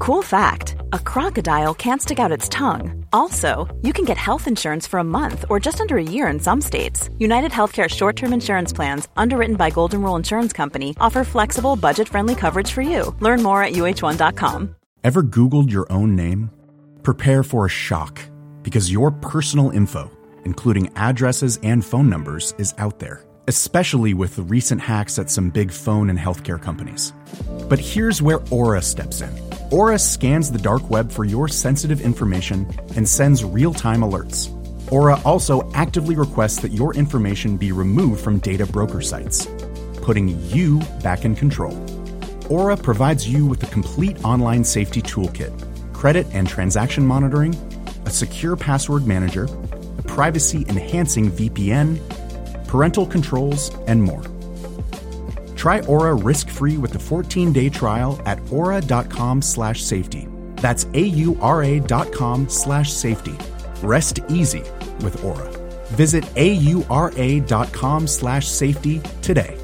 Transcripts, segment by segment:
Cool fact, a crocodile can't stick out its tongue. Also, you can get health insurance for a month or just under a year in some states. United Healthcare short-term insurance plans, underwritten by Golden Rule Insurance Company, offer flexible, budget-friendly coverage for you. Learn more at uh1.com. Ever Googled your own name? Prepare for a shock, because your personal info, including addresses and phone numbers, is out there, especially with the recent hacks at some big phone and healthcare companies. But here's where Aura steps in. Aura scans the dark web for your sensitive information and sends real-time alerts. Aura also actively requests that your information be removed from data broker sites, putting you back in control. Aura provides you with a complete online safety toolkit, credit and transaction monitoring, a secure password manager, a privacy-enhancing VPN, parental controls, and more. Try Aura risk-free with a 14-day trial at aura.com/safety. That's AURA.com/safety. Rest easy with Aura. Visit AURA.com/safety today.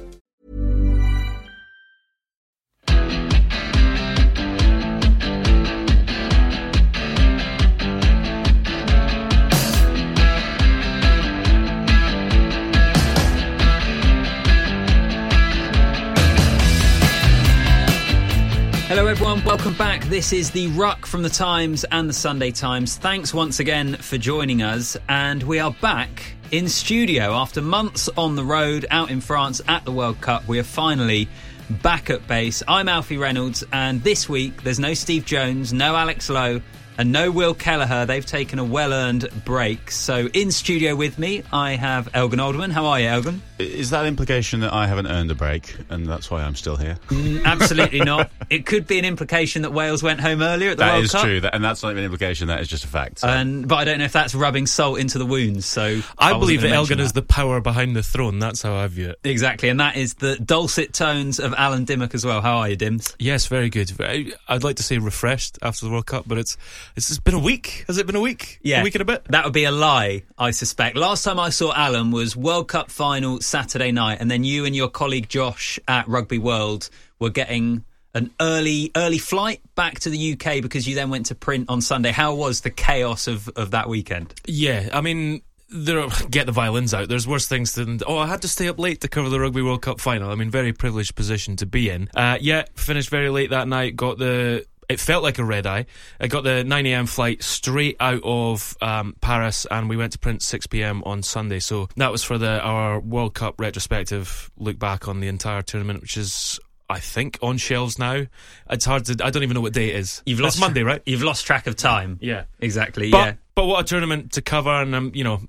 Hello everyone, welcome back. This is the Ruck from the Times and the Sunday Times. Thanks once again for joining us, and we are back in studio after months on the road out in France at the World Cup. We are finally back at base. I'm Alfie Reynolds, and this week there's no Steve Jones, no Alex Lowe, and no Will Kelleher. They've taken a well-earned break. So in studio with me, I have Elgin Alderman. How are you, Elgin? Is that implication that I haven't earned a break and that's why I'm still here? Absolutely not. It could be an implication that Wales went home earlier at the World Cup. That is true, and that's not even an implication, that is just a fact. So. But I don't know if that's rubbing salt into the wounds. So I believe that Elgin is the power behind the throne. That's how I view it. Exactly, and that is the dulcet tones of Alan Dimmock as well. How are you, Dims? Yes, very good. I'd like to say refreshed after the World Cup, but it's been a week. Has it been a week? Yeah. A week and a bit? That would be a lie, I suspect. Last time I saw Alan was World Cup final Saturday night, and then you and your colleague Josh at Rugby World were getting an early flight back to the UK because you then went to print on Sunday. How was the chaos of that weekend? Yeah, I mean, get the violins out. There's worse things than, I had to stay up late to cover the Rugby World Cup final. I mean, very privileged position to be in. Finished very late that night, it felt like a red eye. I got the 9am flight straight out of Paris, and we went to print 6pm on Sunday. So that was for our World Cup retrospective look back on the entire tournament, which is, I think, on shelves now. It's hard to, I don't even know what day it is. It's Monday, right? You've lost track of time. Yeah. Exactly, but what a tournament to cover, and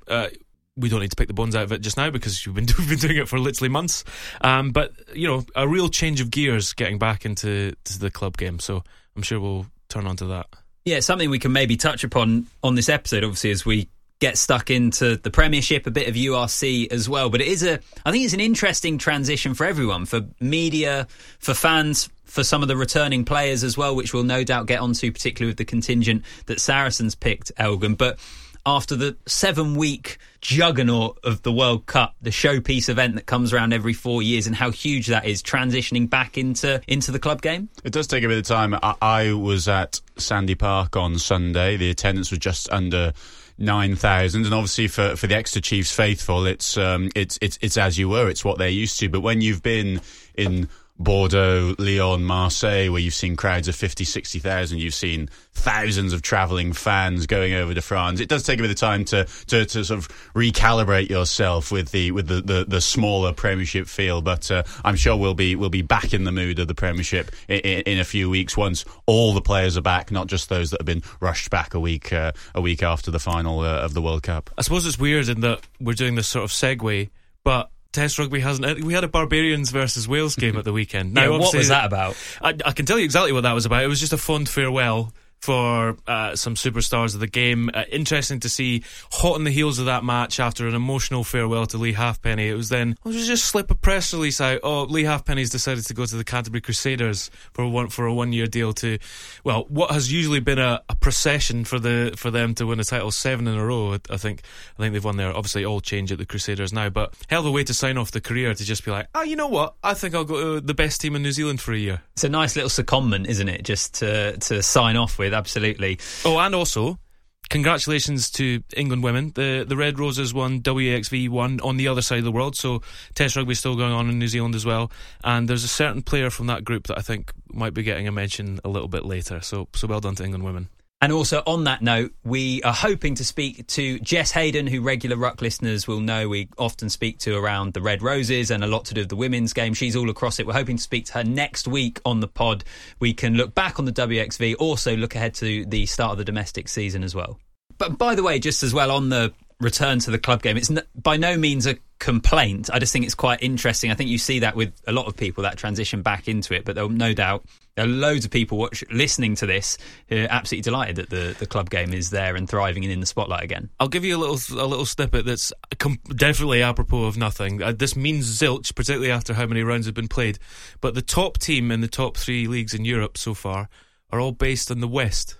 we don't need to pick the bones out of it just now because we've been doing it for literally months. But a real change of gears getting back into the club game. So I'm sure we'll turn on to that. Yeah, something we can maybe touch upon on this episode, obviously, as we get stuck into the Premiership, a bit of URC as well. But I think it's an interesting transition for everyone, for media, for fans, for some of the returning players as well, which we'll no doubt get onto, particularly with the contingent that Saracens picked, Elgin. But after the 7-week juggernaut of the World Cup, the showpiece event that comes around every 4 years, and how huge that is, transitioning back into the club game? It does take a bit of time. I was at Sandy Park on Sunday. The attendance was just under 9,000, and obviously for the Exeter Chiefs faithful, it's as you were. It's what they're used to. But when you've been in Bordeaux, Lyon, Marseille, where you've seen crowds of 50, 60,000, you've seen thousands of travelling fans going over to France. It does take a bit of time to sort of recalibrate yourself with the smaller Premiership feel, but I'm sure we'll be back in the mood of the Premiership in a few weeks once all the players are back, not just those that have been rushed back a week after the final of the World Cup. I suppose it's weird in that we're doing this sort of segue, but Test rugby hasn't. We had a Barbarians versus Wales game at the weekend. Now, what was that about? I can tell you exactly what that was about. It was just a fond farewell for some superstars of the game. Interesting to see, hot on the heels of that match after an emotional farewell to Lee Halfpenny. It was just slip a press release out. Oh, Lee Halfpenny's decided to go to the Canterbury Crusaders for a 1-year deal to, well, what has usually been a procession for them to win a title 7 in a row. I think they've won there. Obviously, all change at the Crusaders now, but hell of a way to sign off the career, to just be like, you know what? I think I'll go to the best team in New Zealand for a year. It's a nice little secondment, isn't it? Just to sign off with. Absolutely. Oh, and also, congratulations to England women. The Red Roses won, WXV won on the other side of the world, so Test rugby is still going on in New Zealand as well. And there's a certain player from that group that I think might be getting a mention a little bit later. So well done to England women. And also on that note, we are hoping to speak to Jess Hayden, who regular Ruck listeners will know we often speak to around the Red Roses and a lot to do with the women's game. She's all across it. We're hoping to speak to her next week on the pod. We can look back on the WXV, also look ahead to the start of the domestic season as well. But by the way, just as well on the return to the club game, it's by no means a complaint. I just think it's quite interesting. I think you see that with a lot of people, that transition back into it, but no doubt there are loads of people listening to this who are absolutely delighted that the club game is there and thriving and in the spotlight again. I'll give you a little snippet that's definitely apropos of nothing. This means zilch, particularly after how many rounds have been played, but the top team in the top 3 leagues in Europe so far are all based in the West.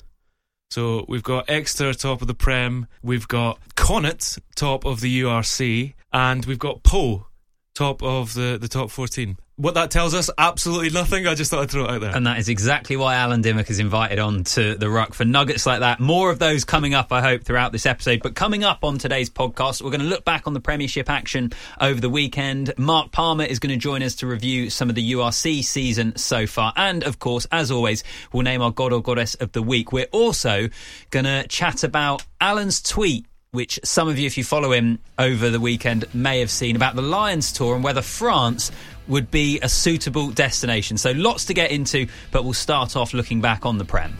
So we've got Exeter top of the Prem, we've got Connacht top of the URC, and we've got Po top of the top 14. What that tells us, absolutely nothing. I just thought I'd throw it out there. And that is exactly why Alan Dimmock is invited on to the Ruck for nuggets like that. More of those coming up, I hope, throughout this episode. But coming up on today's podcast, we're going to look back on the Premiership action over the weekend. Mark Palmer is going to join us to review some of the URC season so far. And, of course, as always, we'll name our God or Goddess of the Week. We're also going to chat about Alan's tweet, which some of you, if you follow him over the weekend, may have seen, about the Lions tour and whether France would be a suitable destination. So lots to get into, but we'll start off looking back on the Prem.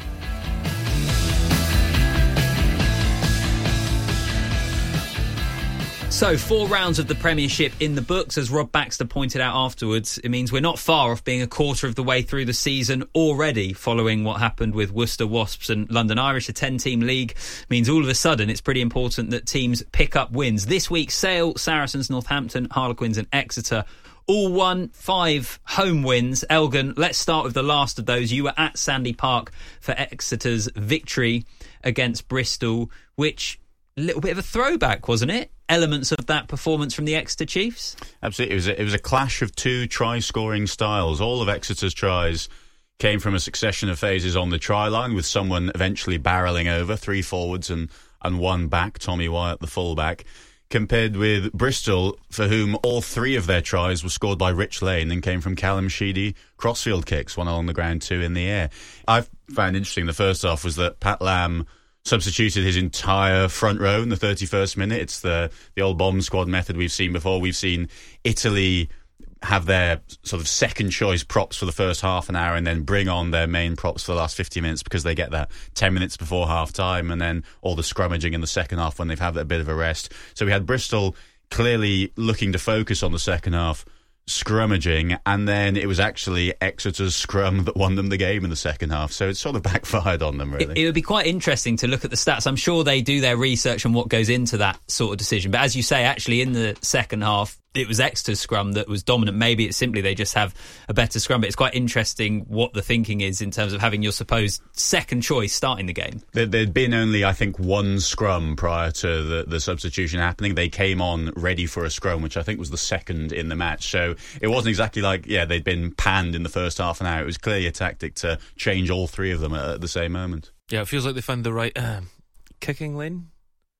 So 4 rounds of the Premiership in the books. As Rob Baxter pointed out afterwards, it means we're not far off being a quarter of the way through the season already, following what happened with Worcester Wasps and London Irish. A 10-team league means all of a sudden it's pretty important that teams pick up wins. This week, Sale, Saracens, Northampton, Harlequins and Exeter all won 5 home wins. Elgin, let's start with the last of those. You were at Sandy Park for Exeter's victory against Bristol, which a little bit of a throwback, wasn't it? Elements of that performance from the Exeter Chiefs? Absolutely. It was a clash of 2 try-scoring styles. All of Exeter's tries came from a succession of phases on the try line, with someone eventually barrelling over, 3 forwards and 1 back, Tommy Wyatt, the full-back, compared with Bristol, for whom all 3 of their tries were scored by Rich Lane and came from Callum Sheedy crossfield kicks, 1 along the ground, 2 in the air. I found interesting the first half was that Pat Lam substituted his entire front row in the 31st minute. It's the old bomb squad method we've seen before. We've seen Italy have their sort of second choice props for the first half an hour and then bring on their main props for the last 50 minutes because they get that 10 minutes before half time, and then all the scrummaging in the second half when they've had a bit of a rest. So we had Bristol clearly looking to focus on the second half, scrummaging, and then it was actually Exeter's scrum that won them the game in the second half. So it sort of backfired on them, really. It would be quite interesting to look at the stats. I'm sure they do their research on what goes into that sort of decision. But as you say, actually in the second half, it was Exeter's scrum that was dominant. Maybe it's simply they just have a better scrum, but it's quite interesting what the thinking is in terms of having your supposed second choice starting the game. There'd been only, I think, 1 scrum prior to the substitution happening. They came on ready for a scrum, which I think was the second in the match. So it wasn't exactly like, they'd been panned in the first half an hour. It was clearly a tactic to change all 3 of them at the same moment. Yeah, it feels like they found the right kicking lane.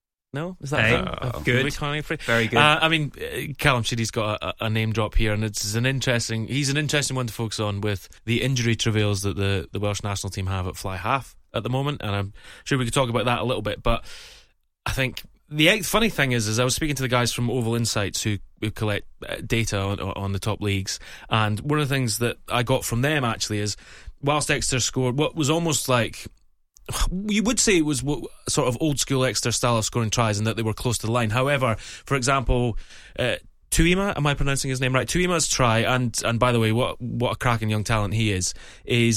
No? Is that good? Very good. I mean, Callum Sheedy's got a name drop here, and he's an interesting one to focus on with the injury travails that the Welsh national team have at fly half at the moment, and I'm sure we could talk about that a little bit, but I think the funny thing is I was speaking to the guys from Oval Insights who collect data on the top leagues, and one of the things that I got from them actually is, whilst Exeter scored what was almost like, you would say it was sort of old school Exeter style of scoring tries and that they were close to the line. However, for example, Tuima, am I pronouncing his name right? Tuima's try, and by the way, what a cracking young talent he is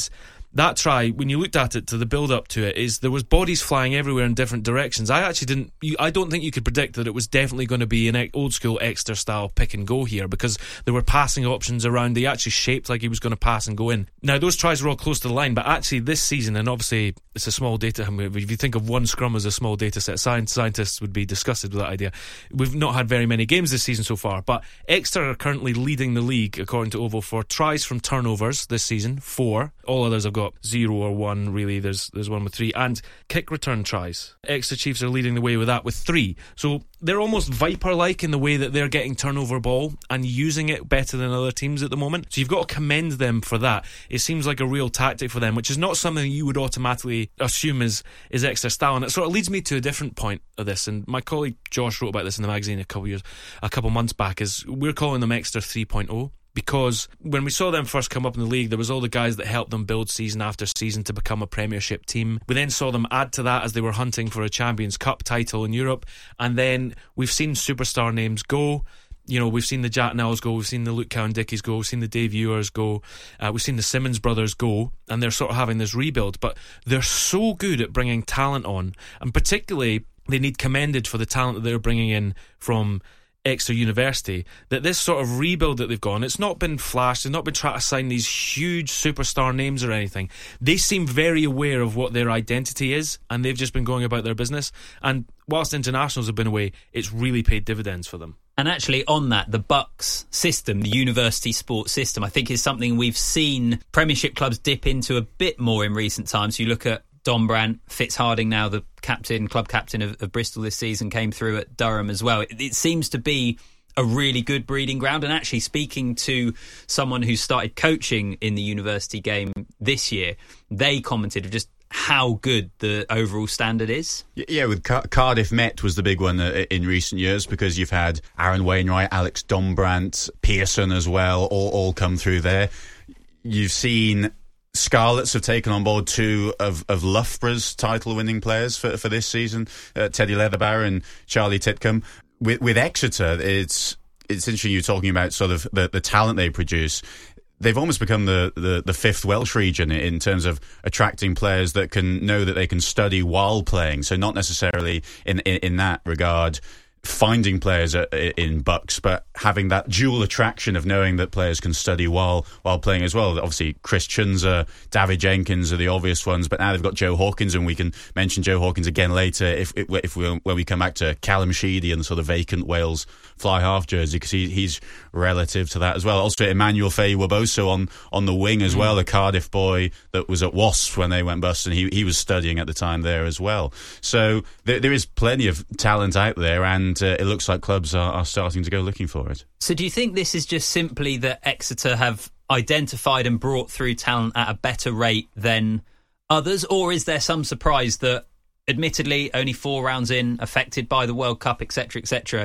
that try, when you looked at it to the build-up to it, is there was bodies flying everywhere in different directions. I don't think you could predict that it was definitely going to be an old-school Exeter-style pick-and-go here, because there were passing options around. They actually shaped like he was going to pass and go in. Now, those tries were all close to the line, but actually this season, and obviously it's a small data, if you think of one scrum as a small data set, scientists would be disgusted with that idea. We've not had very many games this season so far, but Exeter are currently leading the league, according to Oval, for tries from turnovers this season, 4. All others have got 0 or 1, really. There's one with 3. And kick return tries. Exeter Chiefs are leading the way with that with 3. So they're almost Viper-like in the way that they're getting turnover ball and using it better than other teams at the moment. So you've got to commend them for that. It seems like a real tactic for them, which is not something you would automatically assume is Exeter style. And it sort of leads me to a different point of this. And my colleague Josh wrote about this in the magazine a couple months back, is we're calling them Exeter 3.0. Because when we saw them first come up in the league, there was all the guys that helped them build season after season to become a Premiership team. We then saw them add to that as they were hunting for a Champions Cup title in Europe. And then we've seen superstar names go. You know, we've seen the Jack Nels go, we've seen the Luke Cowan-Dickies go, we've seen the Dave Ewers go, we've seen the Simmons brothers go, and they're sort of having this rebuild. But they're so good at bringing talent on, and particularly they need commended for the talent that they're bringing in from Exeter University, that this sort of rebuild that they've gone, it's not been flashed, they've not been trying to sign these huge superstar names or anything. They seem very aware of what their identity is, and they've just been going about their business. And whilst internationals have been away, it's really paid dividends for them. And actually on that, the Bucks system, the university sports system, I think is something we've seen Premiership clubs dip into a bit more in recent times. You look at Don Brandt, Fitz Harding now the club captain of Bristol this season, came through at Durham as well. It seems to be a really good breeding ground. And actually, speaking to someone who started coaching in the university game this year, they commented of just how good the overall standard is. Yeah, with Cardiff Met was the big one in recent years, because you've had Aaron Wainwright, Alex Dombrandt, Pearson as well, all come through there. You've seen Scarlets have taken on board 2 of Loughborough's title-winning players for this season, Teddy Leatherbarrow and Charlie Titcomb. With Exeter, it's interesting you're talking about sort of the talent they produce. They've almost become the fifth Welsh region in terms of attracting players that can know that they can study while playing. So not necessarily in that regard finding players in Bucks, but having that dual attraction of knowing that players can study while playing as well. Obviously, Chris Chunza, David Jenkins are the obvious ones, but now they've got Joe Hawkins, and we can mention Joe Hawkins again later when we come back to Callum Sheedy and the sort of vacant Wales fly half jersey, because he's relative to that as well. Also, Emmanuel Faye-Waboso on the wing as well, a Cardiff boy that was at Wasps when they went bust, and he was studying at the time there as well. So there is plenty of talent out there, and it looks like clubs are starting to go looking for it. So do you think this is just simply that Exeter have identified and brought through talent at a better rate than others, or is there some surprise that, admittedly only 4 rounds in, affected by the World Cup, etc.,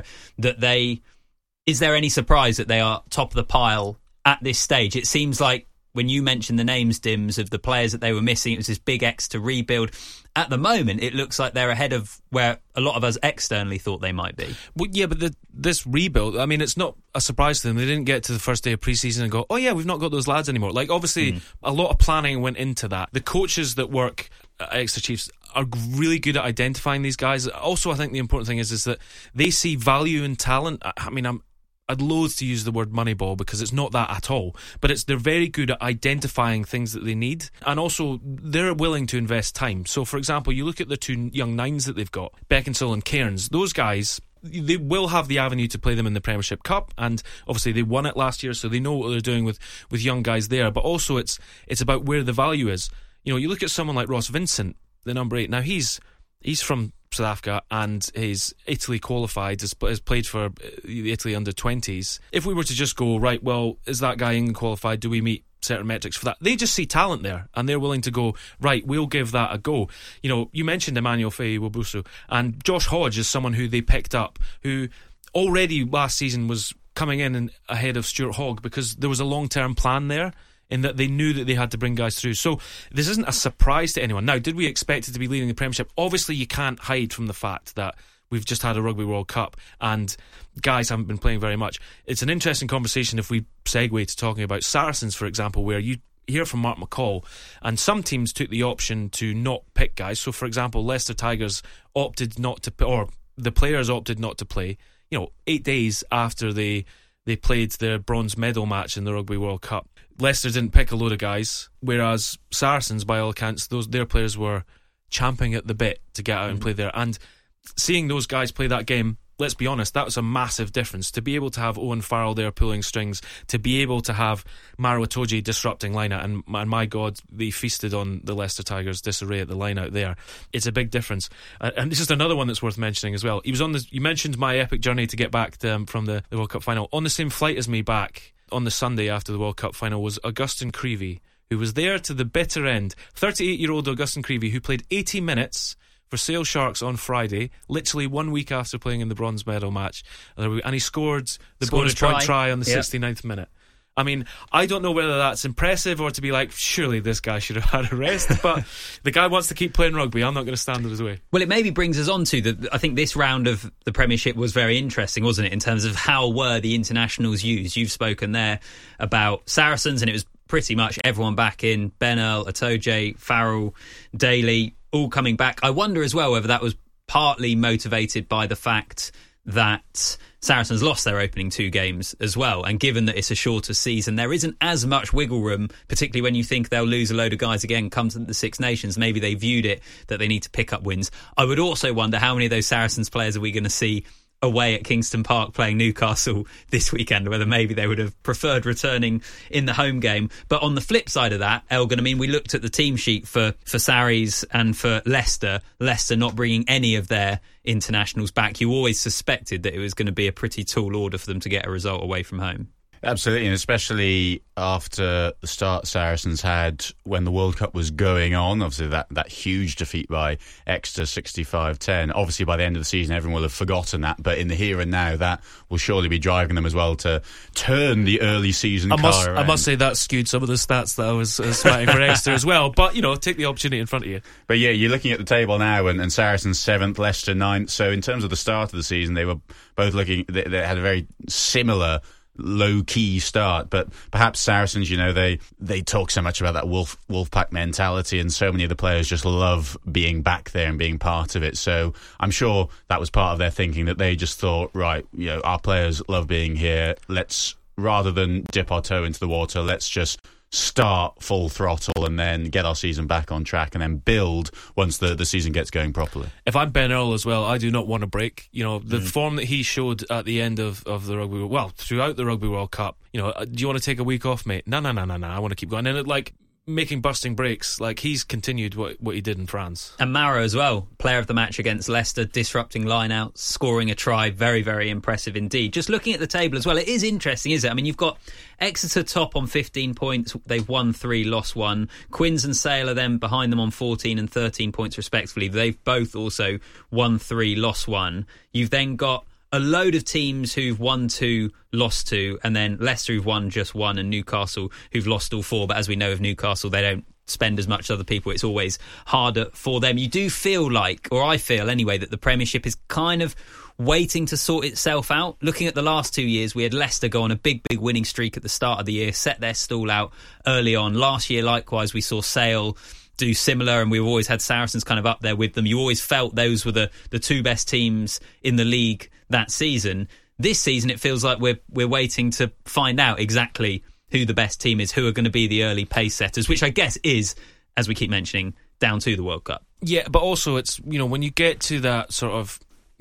that is there any surprise that they are top of the pile at this stage? It seems like when you mentioned the names, Dims, of the players that they were missing, it was this big Exeter rebuild. At the moment, it looks like they're ahead of where a lot of us externally thought they might be. Well, yeah, but this rebuild, I mean, it's not a surprise to them. They didn't get to the first day of pre-season and go, oh yeah, we've not got those lads anymore. Like, obviously, a lot of planning went into that. The coaches that work at Exeter Chiefs are really good at identifying these guys. Also, I think the important thing is that they see value in talent. I mean, I'd loathe to use the word moneyball because it's not that at all, but they're very good at identifying things that they need, and also they're willing to invest time. So, for example, you look at the 2 young nines that they've got, Beckinsale and Cairns. Those guys, they will have the avenue to play them in the Premiership Cup, and obviously they won it last year, so they know what they're doing with young guys there. But also, it's about where the value is. You know, you look at someone like Ross Vincent, the number 8. Now he's from South Africa and he's Italy qualified, has played for the Italy under-20s. If we were to just go, right, well, is that guy England qualified? Do we meet certain metrics for that? They just see talent there and they're willing to go, right, we'll give that a go. You know, you mentioned Emmanuel Faye-Waboso, and Josh Hodge is someone who they picked up, who already last season was coming in ahead of Stuart Hogg because there was a long-term plan there, in that they knew that they had to bring guys through. So this isn't a surprise to anyone. Now, did we expect it to be leading the Premiership? Obviously, you can't hide from the fact that we've just had a Rugby World Cup and guys haven't been playing very much. It's an interesting conversation if we segue to talking about Saracens, for example, where you hear from Mark McCall, and some teams took the option to not pick guys. So, for example, Leicester Tigers opted not to, or the players opted not to play. 8 days after they played their bronze medal match in the Rugby World Cup, Leicester didn't pick a load of guys, whereas Saracens, by all accounts, their players were champing at the bit to get out and play there. And seeing those guys play that game, let's be honest, that was a massive difference. To be able to have Owen Farrell there pulling strings, to be able to have Maro Itoje disrupting line-out, and my God, they feasted on the Leicester Tigers' disarray at the line-out there. It's a big difference. And it's just another one that's worth mentioning as well. He was on you mentioned my epic journey to get back from the World Cup final. On the same flight as me back on the Sunday after the World Cup final was Augustin Creevy, who was there to the bitter end. 38-year-old Augustin Creevy, who played 80 minutes for Sale Sharks on Friday, literally 1 week after playing in the bronze medal match, and he scored the bonus point try on the 69th minute. I mean, I don't know whether that's impressive or to be like, surely this guy should have had a rest, but the guy wants to keep playing rugby. I'm not going to stand in his way. Well, it maybe brings us on to I think this round of the Premiership was very interesting, wasn't it, in terms of how were the internationals used. You've spoken there about Saracens, and it was pretty much everyone back in. Ben Earl, Itoje, Farrell, Daly, all coming back. I wonder as well whether that was partly motivated by the fact that Saracens lost their opening 2 games as well, and given that it's a shorter season, there isn't as much wiggle room, particularly when you think they'll lose a load of guys again come to the Six Nations. Maybe they viewed it that they need to pick up wins. I would also wonder how many of those Saracens players are we going to see away at Kingston Park playing Newcastle this weekend, whether maybe they would have preferred returning in the home game. But on the flip side of that, Elgin, I mean, we looked at the team sheet for Sarries and for Leicester not bringing any of their internationals back. You always suspected that it was going to be a pretty tall order for them to get a result away from home. Absolutely, and especially after the start Saracens had when the World Cup was going on. Obviously, that huge defeat by Exeter 65-10. Obviously, by the end of the season, everyone will have forgotten that. But in the here and now, that will surely be driving them as well to turn the early season car around. I must say that skewed some of the stats that I was sweating for Exeter as well. But, take the opportunity in front of you. But yeah, you're looking at the table now, and Saracens 7th, Leicester 9th. So in terms of the start of the season, they were both looking. They had a very similar low-key start, but perhaps Saracens, they talk so much about that Wolfpack mentality, and so many of the players just love being back there and being part of it. So I'm sure that was part of their thinking, that they just thought, right, our players love being here. Let's, rather than dip our toe into the water, let's just start full throttle and then get our season back on track and then build once the season gets going properly. If I'm Ben Earl as well, I do not want to break. The form that he showed at the end of the Rugby, throughout the Rugby World Cup, do you want to take a week off, mate? No, I want to keep going. And making busting breaks, he's continued what he did in France. And Maro as well, player of the match against Leicester, disrupting line-outs, scoring a try, very, very impressive indeed. Just looking at the table as well, it is interesting, isn't it? I mean, you've got Exeter top on 15 points, they've won 3, lost 1. Quins and Sale are then behind them on 14 and 13 points respectively. They've both also won 3, lost 1. You've then got a load of teams who've won 2, lost 2, and then Leicester who've won just 1, and Newcastle who've lost all 4. But as we know of Newcastle, they don't spend as much as other people. It's always harder for them. You do feel like, or I feel anyway, that the Premiership is kind of waiting to sort itself out. Looking at the last 2 years, we had Leicester go on a big winning streak at the start of the year, set their stall out early on. Last year, likewise, we saw Sale do similar, and we've always had Saracens kind of up there with them. You always felt those were the 2 best teams in the league that season. This season, it feels like we're waiting to find out exactly who the best team is, who are going to be the early pace setters, which I guess is, as we keep mentioning, down to the World Cup. Yeah, but also it's, when you get to that sort of,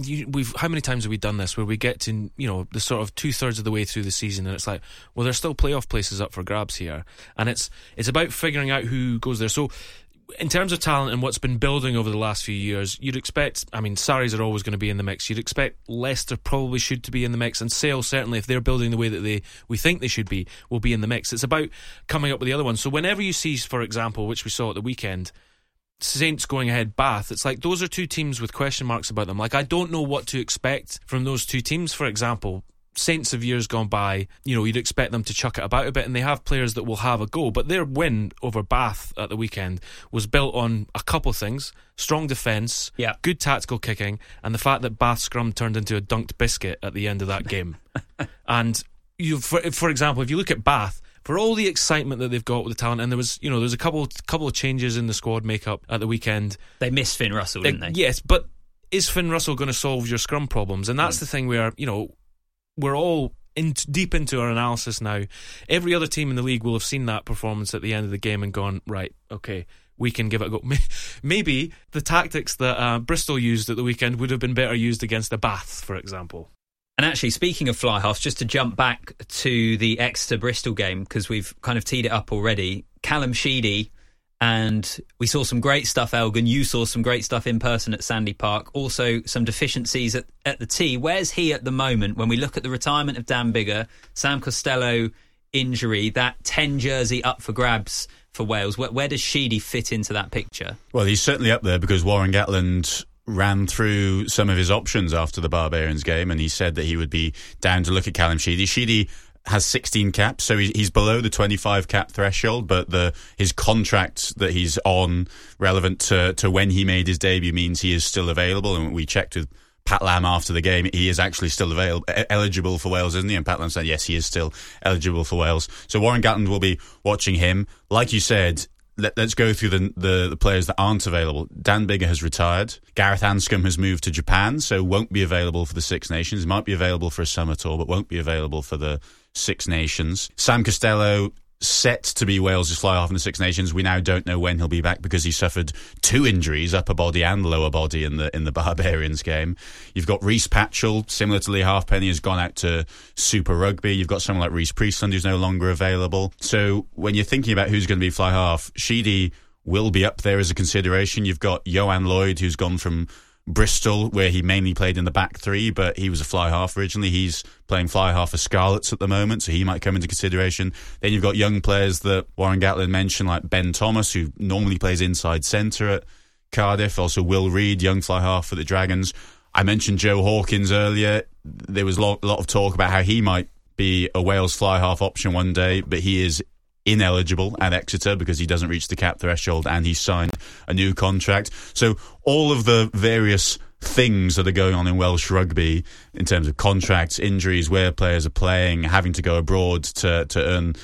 how many times have we done this where we get to, the sort of 2/3 of the way through the season, and it's like, well, there's still playoff places up for grabs here, and it's about figuring out who goes there. So in terms of talent and what's been building over the last few years, you'd expect, Sarries are always going to be in the mix. You'd expect Leicester probably should to be in the mix, and Sale, certainly, if they're building the way that we think they should be, will be in the mix. It's about coming up with the other ones. So whenever you see, for example, which we saw at the weekend, Saints going ahead Bath, it's like those are 2 teams with question marks about them. I don't know what to expect from those 2 teams. For example, Saints of years gone by, you'd expect them to chuck it about a bit, and they have players that will have a go. But their win over Bath at the weekend was built on a couple of things: strong defence, good tactical kicking, and the fact that Bath scrum turned into a dunked biscuit at the end of that game. And for example, if you look at Bath, for all the excitement that they've got with the talent, and there was a couple of changes in the squad makeup at the weekend. They missed Finn Russell, didn't they? Yes, but is Finn Russell going to solve your scrum problems? And that's the thing where, we're all deep into our analysis now. Every other team in the league will have seen that performance at the end of the game and gone, right, okay, we can give it a go. Maybe the tactics that Bristol used at the weekend would have been better used against a Bath, for example. And actually, speaking of fly halves, just to jump back to the Exeter-Bristol game, because we've kind of teed it up already, Callum Sheedy, and we saw some great stuff, Elgin. You saw some great stuff in person at Sandy Park. Also, some deficiencies at the tee. Where's he at the moment when we look at the retirement of Dan Biggar, Sam Costello injury, that 10 jersey up for grabs for Wales? Where does Sheedy fit into that picture? Well, he's certainly up there because Warren Gatland ran through some of his options after the Barbarians game, and he said that he would be down to look at Callum Sheedy. Sheedy has 16 caps, so he's below the 25 cap threshold, but his contract that he's on, relevant to when he made his debut, means he is still available. And we checked with Pat Lam after the game, he is actually still eligible for Wales, isn't he? And Pat Lam said, yes, he is still eligible for Wales. So Warren Gatland will be watching him. Like you said, let's go through the players that aren't available. Dan Biggar has retired. Gareth Anscombe has moved to Japan, so won't be available for the Six Nations. Might be available for a summer tour, but won't be available for the Six Nations. Sam Costello, set to be Wales' fly-half in the Six Nations. We now don't know when he'll be back because he suffered 2 injuries, upper body and lower body, in the Barbarians game. You've got Reece Patchell, similar to Lee Halfpenny, has gone out to Super Rugby. You've got someone like Reece Priestland who's no longer available. So when you're thinking about who's going to be fly-half, Sheedy will be up there as a consideration. You've got Johan Lloyd, who's gone from Bristol, where he mainly played in the back three, but he was a fly half originally. He's playing fly half for Scarlets at the moment, so he might come into consideration. Then you've got young players that Warren Gatland mentioned, like Ben Thomas, who normally plays inside centre at Cardiff. Also Will Reid, young fly half for the Dragons. I mentioned Joe Hawkins earlier. There was a lot of talk about how he might be a Wales fly half option one day, but he is ineligible at Exeter because he doesn't reach the cap threshold and he's signed a new contract. So all of the various things that are going on in Welsh rugby in terms of contracts, injuries, where players are playing, having to go abroad to earn,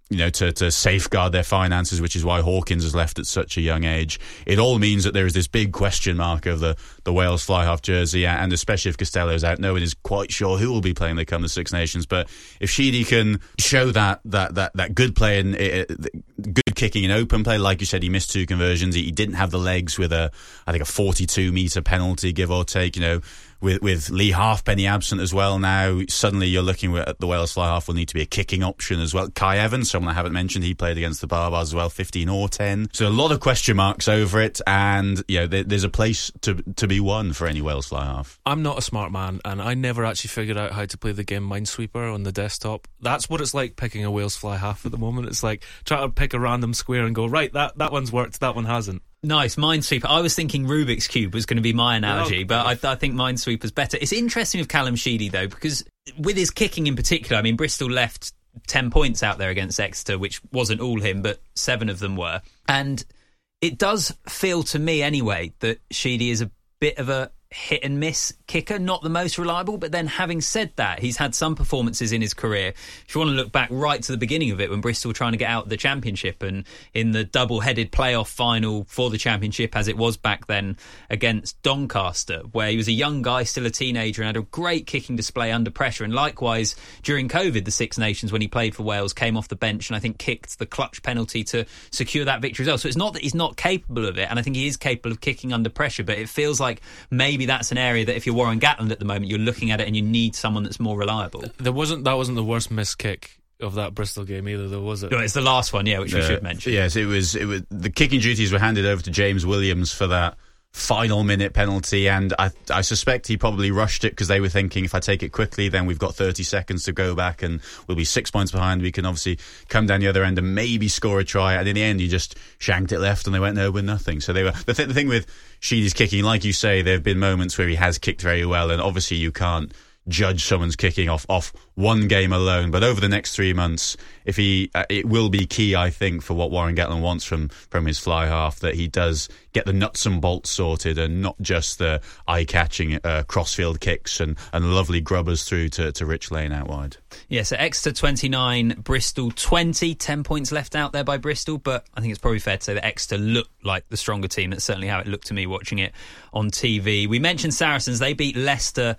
to safeguard their finances, which is why Hawkins has left at such a young age. It all means that there is this big question mark of the Wales fly-half jersey, and especially if Costello's out, no one is quite sure who will be playing when they come to Six Nations. But if Sheedy can show that good play and good kicking in open play, like you said, he missed 2 conversions. He didn't have the legs with a 42-metre penalty, give or take, With Lee Halfpenny absent as well now, suddenly you're looking at the Wales fly-half will need to be a kicking option as well. Kai Evans, someone I haven't mentioned, he played against the Barbars as well, 15 or 10. So a lot of question marks over it, and there's a place to be won for any Wales fly-half. I'm not a smart man, and I never actually figured out how to play the game Minesweeper on the desktop. That's what it's like picking a Wales fly-half at the moment. It's like trying to pick a random square and go, right, that one's worked, that one hasn't. Nice, Minesweeper. I was thinking Rubik's Cube was going to be my analogy, but I think Minesweeper's better. It's interesting with Callum Sheedy, though, because with his kicking in particular, I mean, Bristol left 10 points out there against Exeter, which wasn't all him, but 7 of them were. And it does feel to me, anyway, that Sheedy is a bit of a hit and miss kicker, not the most reliable. But then having said that, he's had some performances in his career. If you want to look back right to the beginning of it, when Bristol were trying to get out of the Championship, and in the double-headed playoff final for the Championship, as it was back then, against Doncaster, where he was a young guy, still a teenager, and had a great kicking display under pressure. And likewise, during COVID, the Six Nations, when he played for Wales, came off the bench and I think kicked the clutch penalty to secure that victory as well. So it's not that he's not capable of it, and I think he is capable of kicking under pressure, but it feels like maybe that's an area that if you're Warren Gatland at the moment, you're looking at it and you need someone that's more reliable. That wasn't the worst missed kick of that Bristol game either, though, was it? No, it's the last one, which we should mention. Yes, it was. The kicking duties were handed over to James Williams for that final minute penalty, and I suspect he probably rushed it because they were thinking, if I take it quickly, then we've got 30 seconds to go back and we'll be 6 points behind. We can obviously come down the other end and maybe score a try. And in the end, he just shanked it left and they went nowhere with nothing. So they were the thing with Sheedy's kicking, like you say, there have been moments where he has kicked very well, and obviously you can't judge someone's kicking off one game alone. But over the next 3 months, if it will be key, I think, for what Warren Gatland wants from his fly half, that he does get the nuts and bolts sorted and not just the eye-catching crossfield kicks and lovely grubbers through to Rich Lane out wide. Yeah, so Exeter 29, Bristol 20, 10 points left out there by Bristol, but I think it's probably fair to say that Exeter looked like the stronger team. That's certainly how it looked to me watching it on TV. We mentioned Saracens. They beat Leicester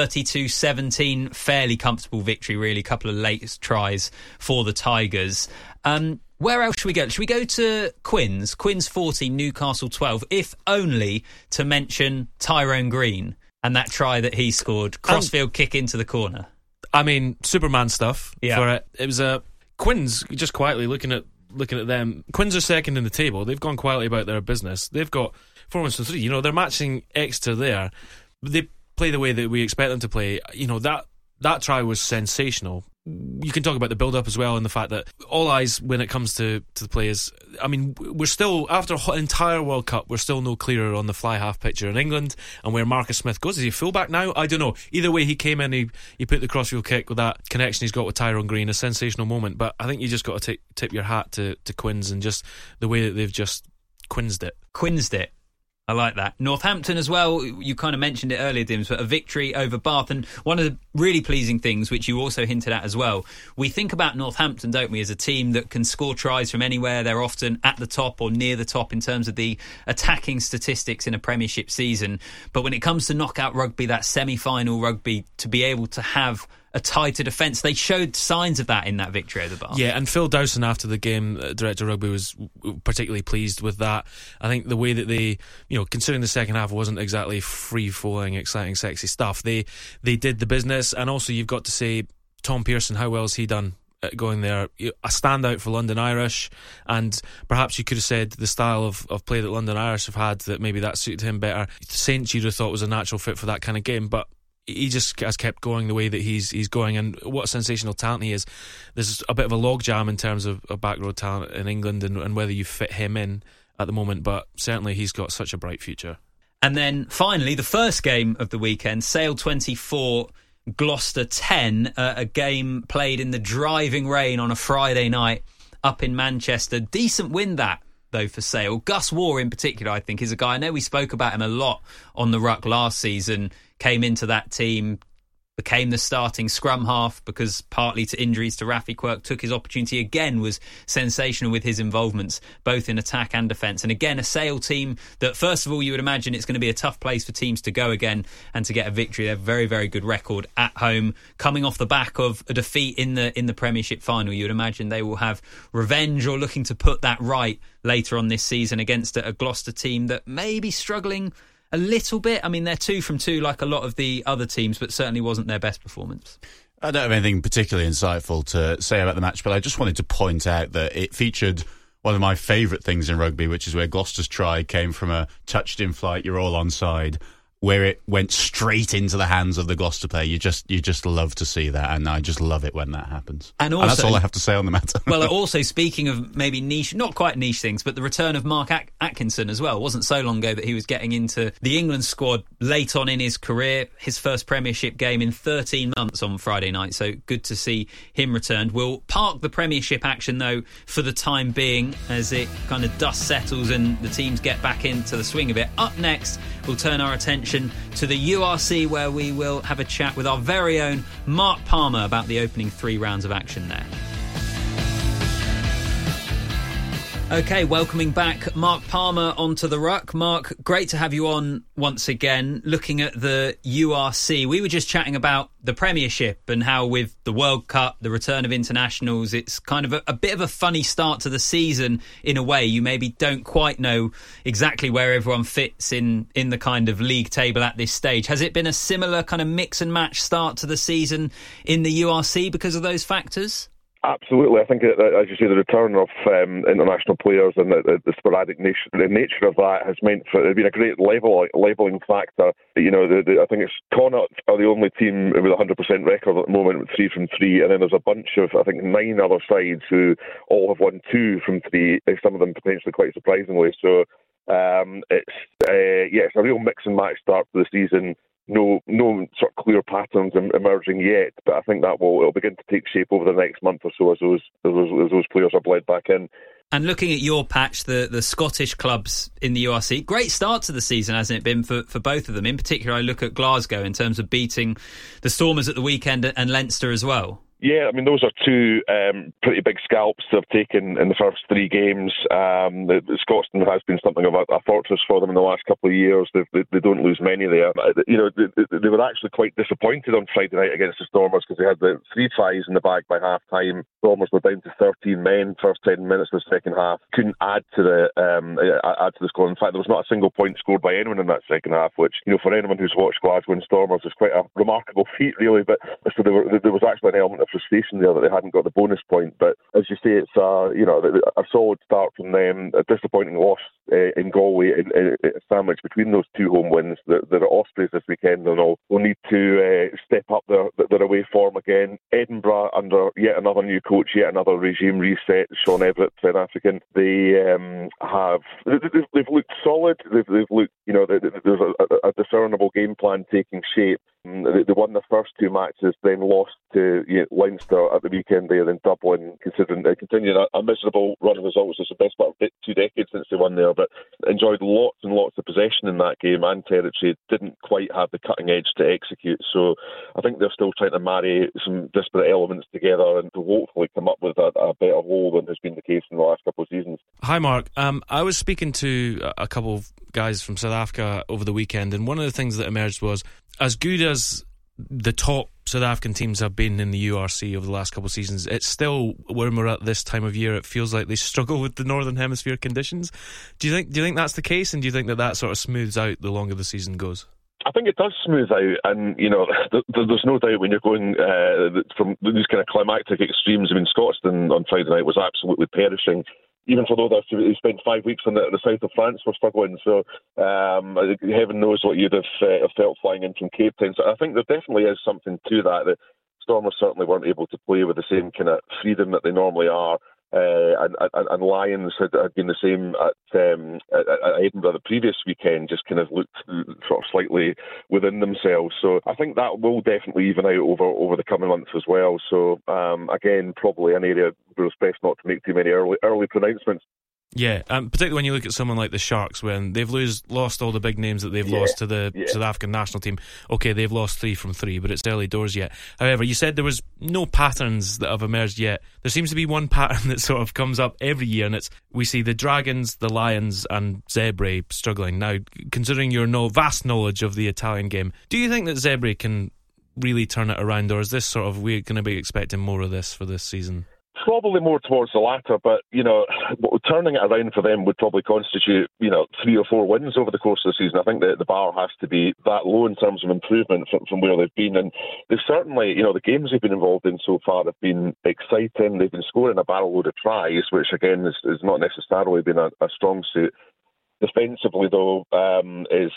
32-17, fairly comfortable victory, really. A couple of late tries for the Tigers. Where else should we go? Should we go to Quins? Quins 40, Newcastle 12, if only to mention Tyrone Green and that try that he scored. Crossfield kick into the corner. I mean, Superman stuff. Yeah. For it. It was Quins, just quietly looking at them. Quins are second in the table. They've gone quietly about their business. They've got 4 wins from 3. You know, they're matching Exeter there. They play the way that we expect them to play. You know, that try was sensational. You can talk about the build-up as well and the fact that all eyes when it comes to the players. I mean, we're still, after an entire World Cup, we're still no clearer on the fly half picture in England and where Marcus Smith goes. Is he a fullback now? I don't know. Either way, he came in, he put the crossfield kick with that connection he's got with Tyrone Green, a sensational moment. But I think you just got to tip your hat to Quins and just the way that they've just Quinsed it. Quinsed it. I like that. Northampton as well, you kind of mentioned it earlier, Dims, but a victory over Bath. And one of the really pleasing things, which you also hinted at as well, we think about Northampton, don't we, as a team that can score tries from anywhere. They're often at the top or near the top in terms of the attacking statistics in a Premiership season. But when it comes to knockout rugby, that semi-final rugby, to be able to have a tighter defence, they showed signs of that in that victory over Bath. Yeah, and Phil Dowson after the game, Director of Rugby, was particularly pleased with that. I think the way that they, you know, considering the second half wasn't exactly free-flowing, exciting, sexy stuff, they did the business. And also you've got to say, Tom Pearson, how well has he done going there? A standout for London Irish, and perhaps you could have said the style of play that London Irish have had, that maybe that suited him better. Saints you'd have thought was a natural fit for that kind of game, but he just has kept going the way that he's going, and what a sensational talent he is. There's a bit of a logjam in terms of back row talent in England and whether you fit him in at the moment, but certainly he's got such a bright future. And then finally, the first game of the weekend, Sale 24, Gloucester 10, a game played in the driving rain on a Friday night up in Manchester. Decent win that, though, for Sale. Gus Waugh in particular, I think, is a guy, I know we spoke about him a lot on the Ruck last season, came into that team, became the starting scrum half because partly to injuries to Rafi Quirk, took his opportunity again, was sensational with his involvements both in attack and defence. And again, a Sale team that, first of all, you would imagine it's going to be a tough place for teams to go again and to get a victory. They have a very, very good record at home, coming off the back of a defeat in the Premiership final. You would imagine they will have revenge or looking to put that right later on this season against a Gloucester team that may be struggling a little bit. I mean, they're 2 from 2 like a lot of the other teams, but certainly wasn't their best performance. I don't have anything particularly insightful to say about the match, but I just wanted to point out that it featured one of my favourite things in rugby, which is where Gloucester's try came from a touched in flight, you're all onside, where it went straight into the hands of the Gloucester player. You just love to see that, and I just love it when that happens. And also, that's all I have to say on the matter. Well, also, speaking of maybe niche, not quite niche things, but the return of Mark Atkinson as well. It wasn't so long ago that he was getting into the England squad late on in his career. His first Premiership game in 13 months on Friday night, so good to see him returned. We'll park the Premiership action, though, for the time being, as it kind of dust settles and the teams get back into the swing of it. Up next, we'll turn our attention to the URC, where we will have a chat with our very own Mark Palmer about the opening 3 rounds of action there. OK, welcoming back Mark Palmer onto the Ruck. Mark, great to have you on once again, looking at the URC. We were just chatting about the Premiership and how with the World Cup, the return of internationals, it's kind of a bit of a funny start to the season in a way. You maybe don't quite know exactly where everyone fits in the kind of league table at this stage. Has it been a similar kind of mix and match start to the season in the URC because of those factors? Absolutely. I think, as you say, the return of international players and the sporadic nature of that has meant for it's been a great labelling factor. You know, I think it's Connacht are the only team with a 100% record at the moment with 3 from 3, and then there's a bunch of, I think, 9 other sides who all have won 2 from 3, some of them potentially quite surprisingly. So it's a real mix and match start to the season. No sort of clear patterns emerging yet, but I think that it'll begin to take shape over the next month or so as those players are bled back in. And looking at your patch, the Scottish clubs in the URC, great start to the season, hasn't it been for both of them? In particular, I look at Glasgow in terms of beating the Stormers at the weekend and Leinster as well. Yeah, I mean, those are two pretty big scalps they've taken in the first three games. Scotstoun has been something of a fortress for them in the last couple of years. They don't lose many there. They were actually quite disappointed on Friday night against the Stormers because they had the 3 tries in the bag by half-time. Stormers were down to 13 men first 10 minutes of the second half. Couldn't add to the score. In fact, there was not a single point scored by anyone in that second half, which, for anyone who's watched Glasgow and Stormers is quite a remarkable feat, really. But so there was actually an element of frustration there that they hadn't got the bonus point. But as you say, it's a solid start from them. A disappointing loss in Galway, sandwiched between those two home wins. They're at Ospreys this weekend, and they'll need to step up their away form again. Edinburgh, under yet another new coach, yet another regime reset, Sean Everett, South African. They've looked solid. They've looked, there's a discernible game plan taking shape. They won their first two matches, then lost to Leinster at the weekend there in Dublin, continuing a miserable run of results. It's the best part of 2 decades since they won there, but enjoyed lots and lots of possession in that game and territory. Didn't quite have the cutting edge to execute, so I think they're still trying to marry some disparate elements together and to hopefully come up with a better whole than has been the case in the last couple of seasons. Hi Mark, I was speaking to a couple of guys from South Africa over the weekend, and one of the things that emerged was, as good as the top South African teams have been in the URC over the last couple of seasons, it's still, when we're at this time of year, it feels like they struggle with the Northern Hemisphere conditions. Do you think that's the case, and do you think that sort of smooths out the longer the season goes? I think it does smooth out, and there's no doubt when you're going from these kind of climactic extremes. I mean, Scotstoun on Friday night was absolutely perishing. Even for those who spent 5 weeks in the south of France were struggling, so heaven knows what you'd have felt flying in from Cape Town. So I think there definitely is something to that. The Stormers certainly weren't able to play with the same kind of freedom that they normally are. And Lions had been the same at Edinburgh the previous weekend, just kind of looked sort of slightly within themselves. So I think that will definitely even out over the coming months as well. So again, probably an area where it's best not to make too many early pronouncements. Yeah, particularly when you look at someone like the Sharks, when they've lost all the big names that they've lost to the South African national team. Okay, they've lost 3 from 3, but it's early doors yet. However, you said there was no patterns that have emerged yet. There seems to be one pattern that sort of comes up every year, and we see the Dragons, the Lions and Zebre struggling. Now, considering your vast knowledge of the Italian game, do you think that Zebre can really turn it around, or is this sort of, we're going to be expecting more of this for this season? Probably more towards the latter, but turning it around for them would probably constitute 3 or 4 wins over the course of the season. I think that the bar has to be that low in terms of improvement from where they've been, and they've certainly, the games they've been involved in so far have been exciting. They've been scoring a barrel load of tries, which again is not necessarily been a strong suit. Defensively, though, it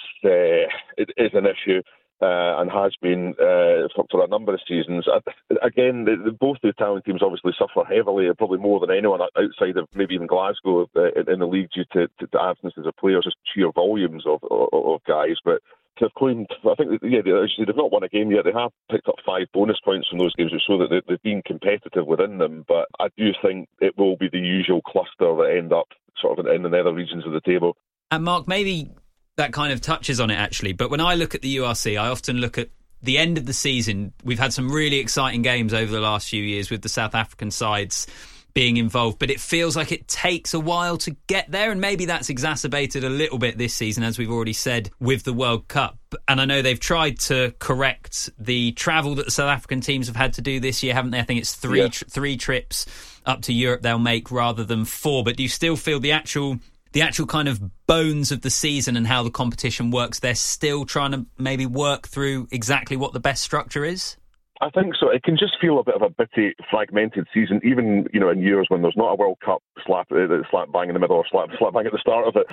is an issue. And has been for a number of seasons. Again, both the Italian teams obviously suffer heavily, probably more than anyone outside of maybe even Glasgow in the league, due to absences of players, just sheer volumes of guys. But to have claimed, I think, they've not won a game yet. They have picked up 5 bonus points from those games, which show that they've been competitive within them. But I do think it will be the usual cluster that end up sort of in the nether regions of the table. And Mark, maybe that kind of touches on it actually, but when I look at the URC, I often look at the end of the season. We've had some really exciting games over the last few years with the South African sides being involved, but it feels like it takes a while to get there, and maybe that's exacerbated a little bit this season, as we've already said, with the World Cup. And I know they've tried to correct the travel that the South African teams have had to do this year, haven't they? I think it's three trips up to Europe they'll make rather than 4, but do you still feel the actual kind of bones of the season and how the competition works, they're still trying to maybe work through exactly what the best structure is? I think so. It can just feel a bit of a bitty, fragmented season, even in years when there's not a World Cup slap bang in the middle or slap bang at the start of it.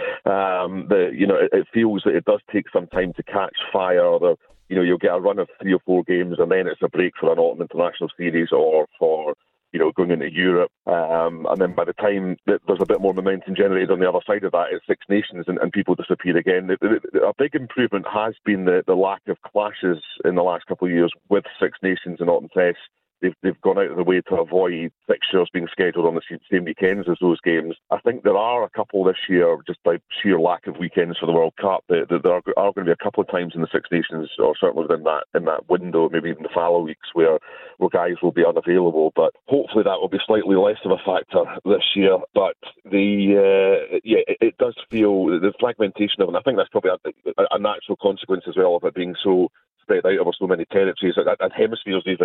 It feels that it does take some time to catch fire. You'll get a run of 3 or 4 games, and then it's a break for an autumn international series or for going into Europe, and then by the time there's a bit more momentum generated on the other side of that, it's Six Nations and people disappear again. A big improvement has been the lack of clashes in the last couple of years with Six Nations and Autumn Tests. they've gone out of the way to avoid fixtures being scheduled on the same weekends as those games. I think there are a couple this year, just by sheer lack of weekends for the World Cup, that there are going to be a couple of times in the Six Nations, or certainly within that window, maybe even the fallow weeks, where guys will be unavailable. But hopefully that will be slightly less of a factor this year. But it does feel the fragmentation of it. And I think that's probably a natural consequence as well of it being so spread out over so many territories and hemispheres. Even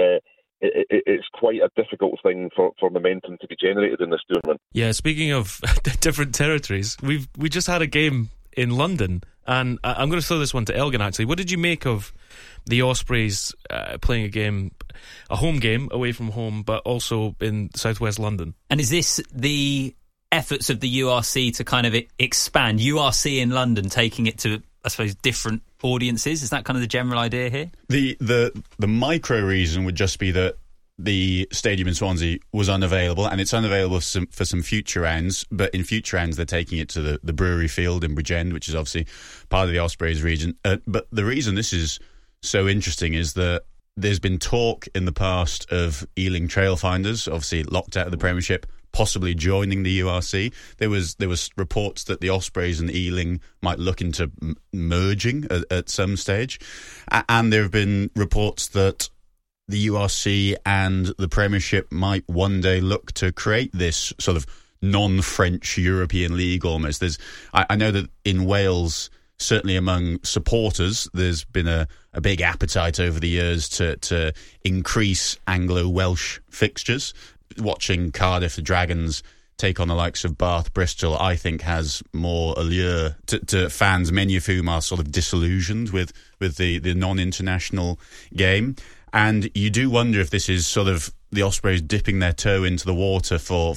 it's quite a difficult thing for momentum to be generated in this tournament. Yeah, speaking of different territories, we just had a game in London, and I'm going to throw this one to Elgin. Actually, what did you make of the Ospreys playing a home game away from home, but also in southwest London? And is this the efforts of the URC to kind of expand URC in London, taking it to, I suppose, different audiences? Is that kind of the general idea here? The micro reason would just be that the stadium in Swansea was unavailable, and it's unavailable for some future rounds, but in future rounds they're taking it to the Brewery Field in Bridgend, which is obviously part of the Ospreys region. But the reason this is so interesting is that there's been talk in the past of Ealing Trailfinders, obviously locked out of the Premiership, possibly joining the URC. There was reports that the Ospreys and Ealing might look into merging at some stage, and there have been reports that the URC and the Premiership might one day look to create this sort of non-French European league almost. I know that in Wales, certainly among supporters, there's been a big appetite over the years to increase Anglo-Welsh fixtures. Watching Cardiff, the Dragons, take on the likes of Bath, Bristol, I think has more allure to fans, many of whom are sort of disillusioned with the non-international game. And you do wonder if this is sort of the Ospreys dipping their toe into the water for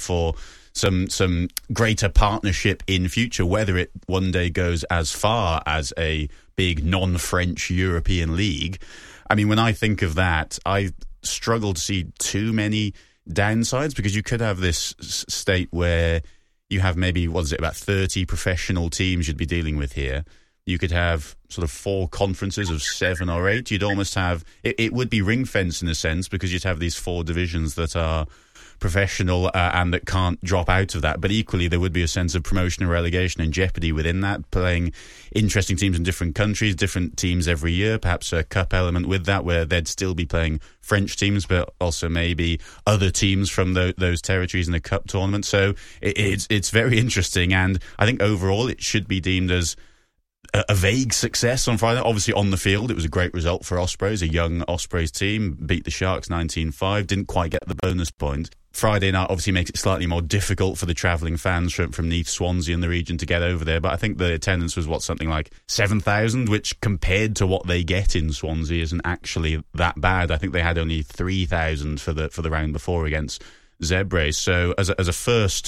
some greater partnership in future, whether it one day goes as far as a big non-French European league. I mean, when I think of that, I struggle to see too many downsides, because you could have this state where you have maybe, about 30 professional teams you'd be dealing with here. You could have sort of 4 conferences of 7 or 8. You'd almost have... It would be ring-fenced in a sense, because you'd have these 4 divisions that are professional and that can't drop out of that. But equally, there would be a sense of promotion and relegation and jeopardy within that, playing interesting teams in different countries, different teams every year, perhaps a cup element with that, where they'd still be playing French teams, but also maybe other teams from those territories in the cup tournament. So it's very interesting, and I think overall it should be deemed as a vague success on Friday. Obviously, on the field, it was a great result for Ospreys. A young Ospreys team beat the Sharks 19-5, didn't quite get the bonus point. Friday night obviously makes it slightly more difficult for the travelling fans from Neath, Swansea and the region to get over there. But I think the attendance was, something like 7,000, which compared to what they get in Swansea isn't actually that bad. I think they had only 3,000 for the round before against Zebrae. So as a first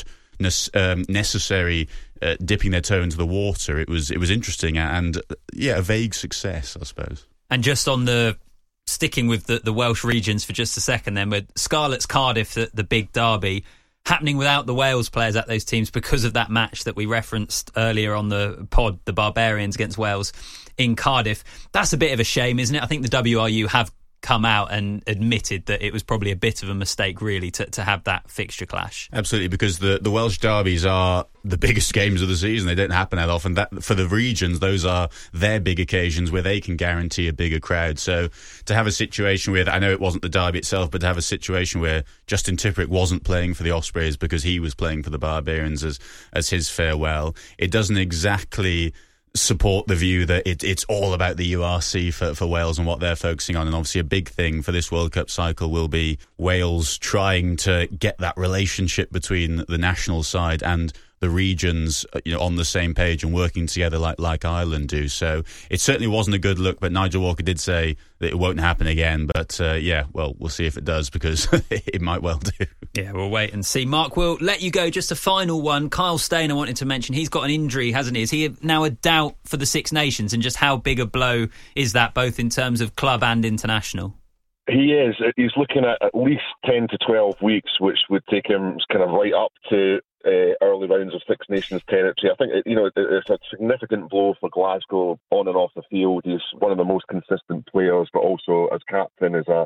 necessary dipping their toe into the water, it was interesting and a vague success, I suppose. And just on sticking with the Welsh regions for just a second, then, with Scarlets Cardiff, the big derby happening without the Wales players at those teams because of that match that we referenced earlier on the pod, the Barbarians against Wales in Cardiff. That's a bit of a shame, isn't it? I think the WRU have come out and admitted that it was probably a bit of a mistake, really, to have that fixture clash. Absolutely, because the Welsh derbies are the biggest games of the season. They don't happen that often. That, for the regions, those are their big occasions where they can guarantee a bigger crowd. So to have a situation where, I know it wasn't the derby itself, but to have a situation where Justin Tipuric wasn't playing for the Ospreys because he was playing for the Barbarians as his farewell, it doesn't exactly support the view that it's all about the URC for Wales and what they're focusing on. And obviously a big thing for this World Cup cycle will be Wales trying to get that relationship between the national side and the regions, on the same page and working together like Ireland do. So it certainly wasn't a good look, but Nigel Walker did say that it won't happen again. But we'll see if it does, because it might well do. Yeah, we'll wait and see. Mark, we'll let you go. Just a final one. Kyle Steyn, I wanted to mention, he's got an injury, hasn't he? Is he now a doubt for the Six Nations? And just how big a blow is that, both in terms of club and international? He is. He's looking at least 10 to 12 weeks, which would take him kind of right up to early rounds of Six Nations territory. I think it's a significant blow for Glasgow on and off the field. He's one of the most consistent players, but also as captain is a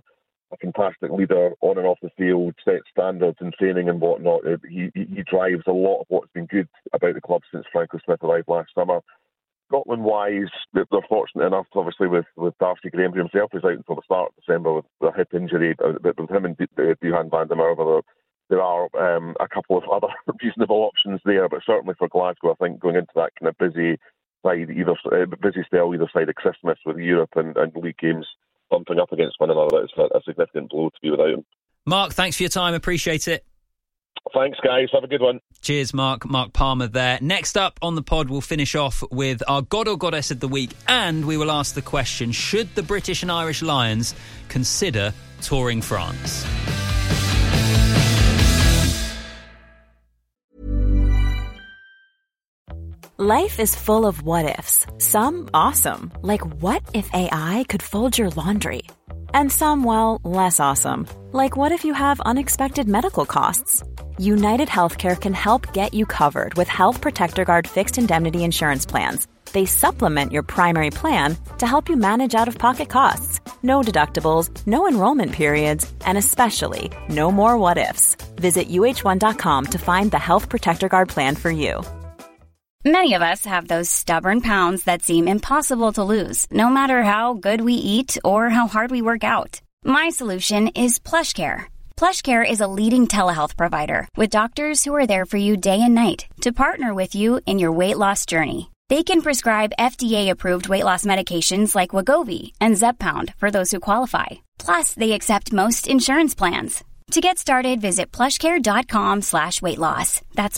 a fantastic leader on and off the field, sets standards in training and whatnot. He drives a lot of what's been good about the club since Franco Smith arrived last summer. Scotland-wise, they're fortunate enough, obviously, with Darcy Graham, who himself is out until the start of December with a hip injury. But with him and Duhan van der Merwe, there are a couple of other reasonable options there. But certainly for Glasgow, I think going into that kind of busy spell either side of Christmas with Europe and league games bumping up against one another, it's a significant blow to be without him. Mark, thanks for your time. Appreciate it. Thanks, guys. Have a good one. Cheers, Mark. Mark Palmer there. Next up on the pod, we'll finish off with our God or Goddess of the Week, and we will ask the question, should the British and Irish Lions consider touring France? Life is full of what-ifs. Some awesome, like what if AI could fold your laundry? And some, well, less awesome, like what if you have unexpected medical costs? United Healthcare can help get you covered with Health Protector Guard fixed indemnity insurance plans. They supplement your primary plan to help you manage out-of-pocket costs. No deductibles, no enrollment periods, and especially no more what-ifs. Visit uh1.com to find the Health Protector Guard plan for you. Many of us have those stubborn pounds that seem impossible to lose, no matter how good we eat or how hard we work out. My solution is PlushCare. PlushCare is a leading telehealth provider with doctors who are there for you day and night to partner with you in your weight loss journey. They can prescribe FDA-approved weight loss medications like Wegovy and Zepbound for those who qualify. Plus, they accept most insurance plans. To get started, visit plushcare.com/weightloss. That's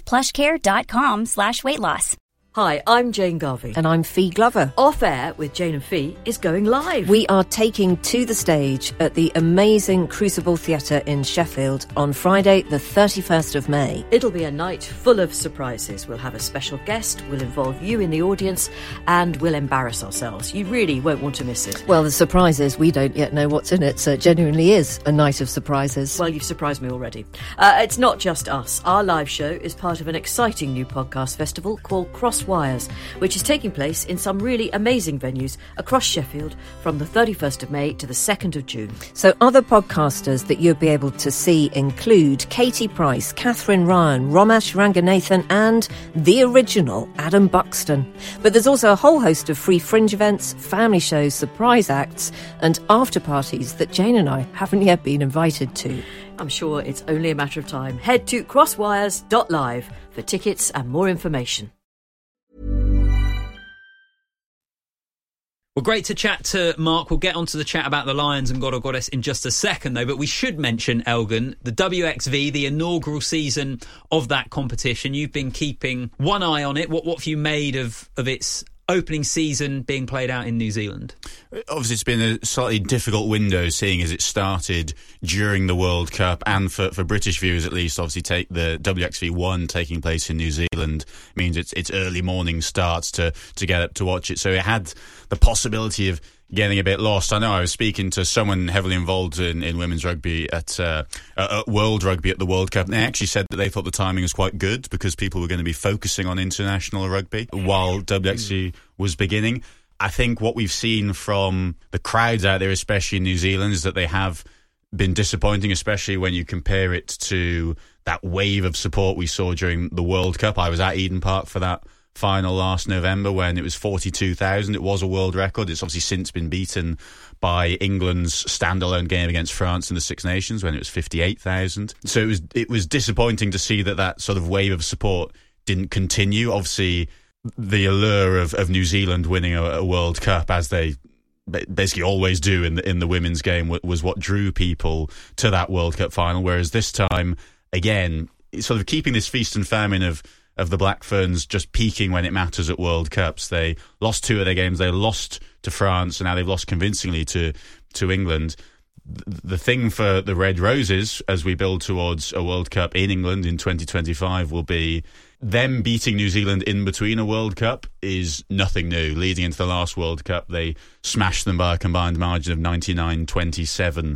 plushcare.com/weightloss. Hi, I'm Jane Garvey. And I'm Fee Glover. Off Air with Jane and Fee is going live. We are taking to the stage at the amazing Crucible Theatre in Sheffield on Friday, the 31st of May. It'll be a night full of surprises. We'll have a special guest, we'll involve you in the audience, and we'll embarrass ourselves. You really won't want to miss it. Well, the surprise is we don't yet know what's in it, so it genuinely is a night of surprises. Well, you've surprised me already. It's not just us. Our live show is part of an exciting new podcast festival called Crosswires, which is taking place in some really amazing venues across Sheffield from the 31st of May to the 2nd of June. So other podcasters that you'll be able to see include Katie Price, Catherine Ryan, Romesh Ranganathan and the original Adam Buxton. But there's also a whole host of free fringe events, family shows, surprise acts and after parties that Jane and I haven't yet been invited to. I'm sure it's only a matter of time. Head to crosswires.live for tickets and more information. Well, great to chat to Mark. We'll get onto the chat about the Lions and God or Goddess in just a second, though. But we should mention, Elgin, the WXV, the inaugural season of that competition. You've been keeping one eye on it. What have you made of its opening season being played out in New Zealand? Obviously, it's been a slightly difficult window, seeing as it started during the World Cup, and for British viewers at least, obviously take the WXV1 taking place in New Zealand means it's early morning starts to get up to watch it. So it had the possibility of getting a bit lost. I know I was speaking to someone heavily involved in women's rugby at World Rugby at the World Cup, and they actually said that they thought the timing was quite good because people were going to be focusing on international rugby while WXV was beginning. I think what we've seen from the crowds out there, especially in New Zealand, is that they have been disappointing, especially when you compare it to that wave of support we saw during the World Cup. I was at Eden Park for that final last November when it was 42,000. It was a world record. It's obviously since been beaten by England's standalone game against France in the Six Nations when it was 58,000. So it was disappointing to see that sort of wave of support didn't continue. Obviously, the allure of New Zealand winning a World Cup, as they basically always do in the women's game, was what drew people to that World Cup final. Whereas this time, again, it's sort of keeping this feast and famine of the Black Ferns just peaking when it matters at World Cups. They lost 2 of their games. They lost to France, and now they've lost convincingly to England. The thing for the Red Roses as we build towards a World Cup in England in 2025 will be them beating New Zealand in between a World Cup is nothing new. Leading into the last World Cup, they smashed them by a combined margin of 99-27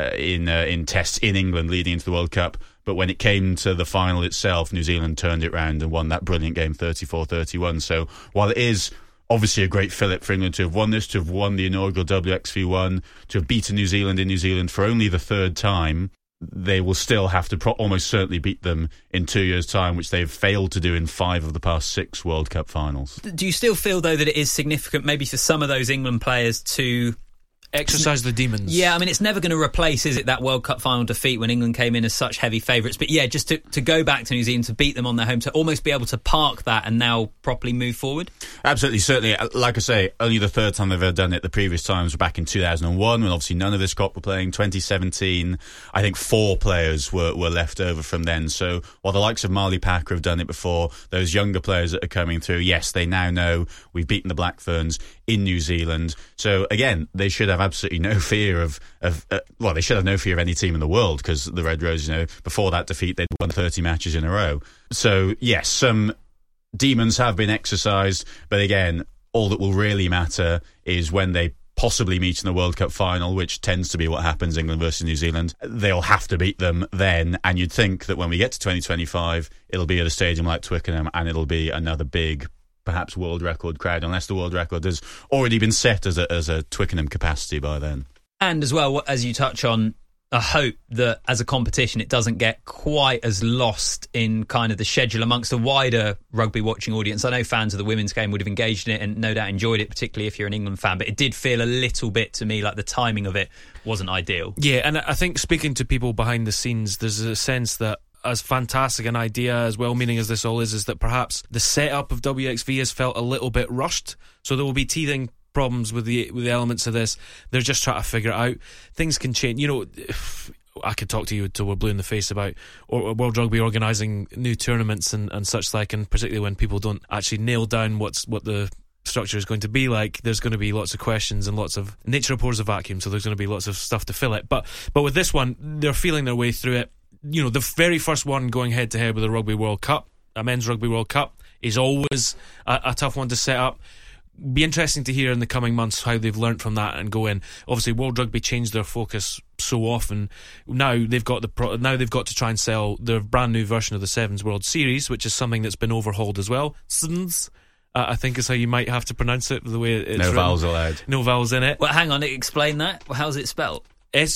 in tests in England leading into the World Cup. But when it came to the final itself, New Zealand turned it round and won that brilliant game 34-31. So while it is obviously a great fillip for England to have won this, to have won the inaugural WXV1, to have beaten New Zealand in New Zealand for only the third time. They will still have to almost certainly beat them in 2 years' time, which they've failed to do in 5 of the past 6 World Cup finals. Do you still feel, though, that it is significant maybe for some of those England players to exercise the demons? Yeah, I mean, it's never going to replace, is it, that World Cup final defeat when England came in as such heavy favourites. But yeah, just to go back to New Zealand, to beat them on their home, to almost be able to park that and now properly move forward? Absolutely, certainly. Like I say, only the third time they've ever done it. The previous times were back in 2001, when obviously none of this crop were playing. 2017, I think 4 players were left over from then. So while the likes of Marley Packer have done it before, those younger players that are coming through, yes, they now know we've beaten the Black Ferns in New Zealand. So again, they should have absolutely no fear of they should have no fear of any team in the world, because the Red Roses, before that defeat, they'd won 30 matches in a row. So yes, some demons have been exercised, but again, all that will really matter is when they possibly meet in the World Cup final, which tends to be what happens, England versus New Zealand. They'll have to beat them then, and you'd think that when we get to 2025, it'll be at a stadium like Twickenham, and it'll be another big, perhaps world record crowd, unless the world record has already been set as a Twickenham capacity by then. And as well, as you touch on, a hope that as a competition it doesn't get quite as lost in kind of the schedule amongst a wider rugby watching audience. I know fans of the women's game would have engaged in it and no doubt enjoyed it, particularly if you're an England fan, but it did feel a little bit to me like the timing of it wasn't ideal. Yeah, and I think speaking to people behind the scenes, there's a sense that as fantastic an idea, as well-meaning as this all is that perhaps the setup of WXV has felt a little bit rushed. So there will be teething problems with the elements of this. They're just trying to figure it out. Things can change. I could talk to you till we're blue in the face about World Rugby organising new tournaments and such like, and particularly when people don't actually nail down what the structure is going to be like, there's going to be lots of questions and lots of nature abhors a vacuum, so there's going to be lots of stuff to fill it. But with this one, they're feeling their way through it. The very first one going head to head with a Rugby World Cup, a Men's Rugby World Cup, is always a tough one to set up. Be interesting to hear in the coming months how they've learnt from that and go in. Obviously, World Rugby changed their focus so often. Now they've got to try and sell their brand new version of the Sevens World Series, which is something that's been overhauled as well. Sevens, I think is how you might have to pronounce it, the way it's written. Vowels allowed. No vowels in it. Well, hang on, explain that. How's it spelled?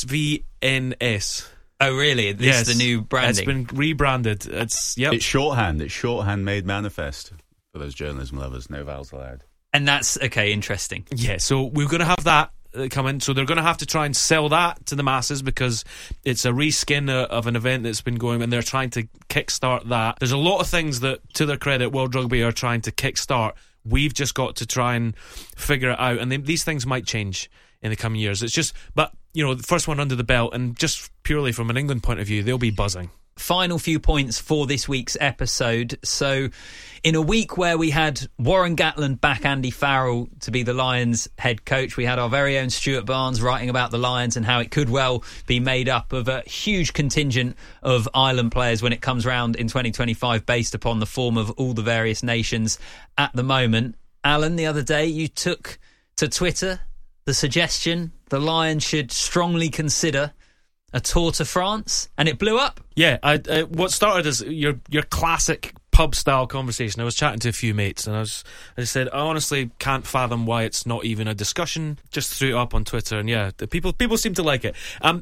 SVNS. Oh, really? This is the new branding? It's been rebranded. It's shorthand. It's shorthand made manifest for those journalism lovers. No vowels allowed. And that's, okay, interesting. Yeah, so we're going to have that come in. So they're going to have to try and sell that to the masses because it's a reskin of an event that's been going, and they're trying to kickstart that. There's a lot of things that, to their credit, World Rugby are trying to kickstart. We've just got to try and figure it out. And these things might change in the coming years. It's just, but, the first one under the belt, and just purely from an England point of view, they'll be buzzing. Final few points for this week's episode. So in a week where we had Warren Gatland back Andy Farrell to be the Lions head coach, we had our very own Stuart Barnes writing about the Lions and how it could well be made up of a huge contingent of Ireland players when it comes round in 2025 based upon the form of all the various nations at the moment. Alan, the other day you took to Twitter the suggestion the Lions should strongly consider a tour to France, and it blew up. Yeah, what started as your classic pub-style conversation. I was chatting to a few mates, and I just said, I honestly can't fathom why it's not even a discussion. Just threw it up on Twitter, and yeah, the people seem to like it.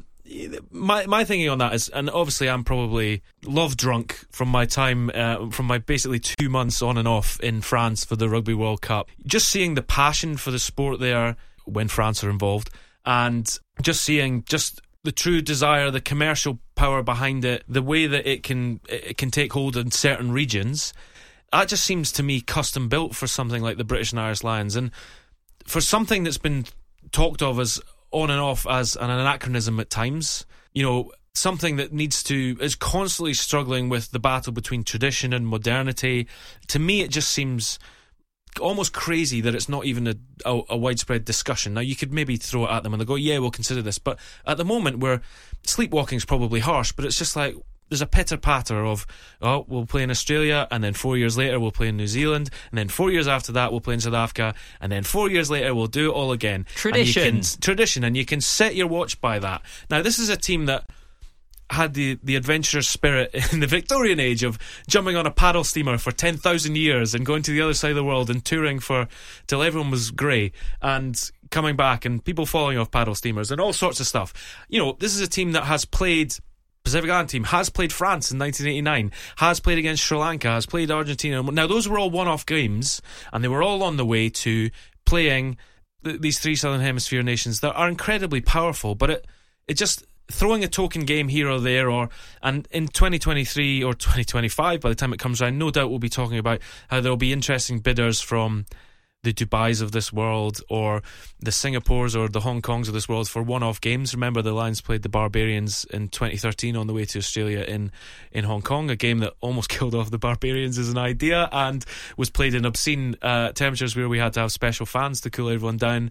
My thinking on that is, and obviously I'm probably love drunk from my time, from my basically 2 months on and off in France for the Rugby World Cup. Just seeing the passion for the sport there when France are involved, and just seeing the true desire, the commercial power behind it, the way that it can take hold in certain regions, that just seems to me custom built for something like the British and Irish Lions, and for something that's been talked of as on and off as an anachronism at times. Something that is constantly struggling with the battle between tradition and modernity. To me, it just seems almost crazy that it's not even a widespread discussion. Now, you could maybe throw it at them and they'll go, yeah, we'll consider this. But at the moment, where sleepwalking's probably harsh, but it's just like there's a pitter-patter of, we'll play in Australia, and then 4 years later we'll play in New Zealand, and then 4 years after that we'll play in South Africa, and then 4 years later we'll do it all again. Tradition, and you can set your watch by that. Now, this is a team that had the adventurous spirit in the Victorian age of jumping on a paddle steamer for 10,000 years and going to the other side of the world and touring till everyone was grey and coming back and people falling off paddle steamers and all sorts of stuff. You know, this is a team that has played, Pacific Island team, has played France in 1989, has played against Sri Lanka, has played Argentina. Now, those were all one-off games, and they were all on the way to playing these three Southern Hemisphere nations that are incredibly powerful, but it just... throwing a token game here or there, and in 2023 or 2025, by the time it comes around, no doubt we'll be talking about how there'll be interesting bidders from the Dubais of this world or the Singapores or the Hong Kongs of this world for one-off games. Remember, the Lions played the Barbarians in 2013 on the way to Australia in Hong Kong, a game that almost killed off the Barbarians as an idea and was played in obscene temperatures where we had to have special fans to cool everyone down.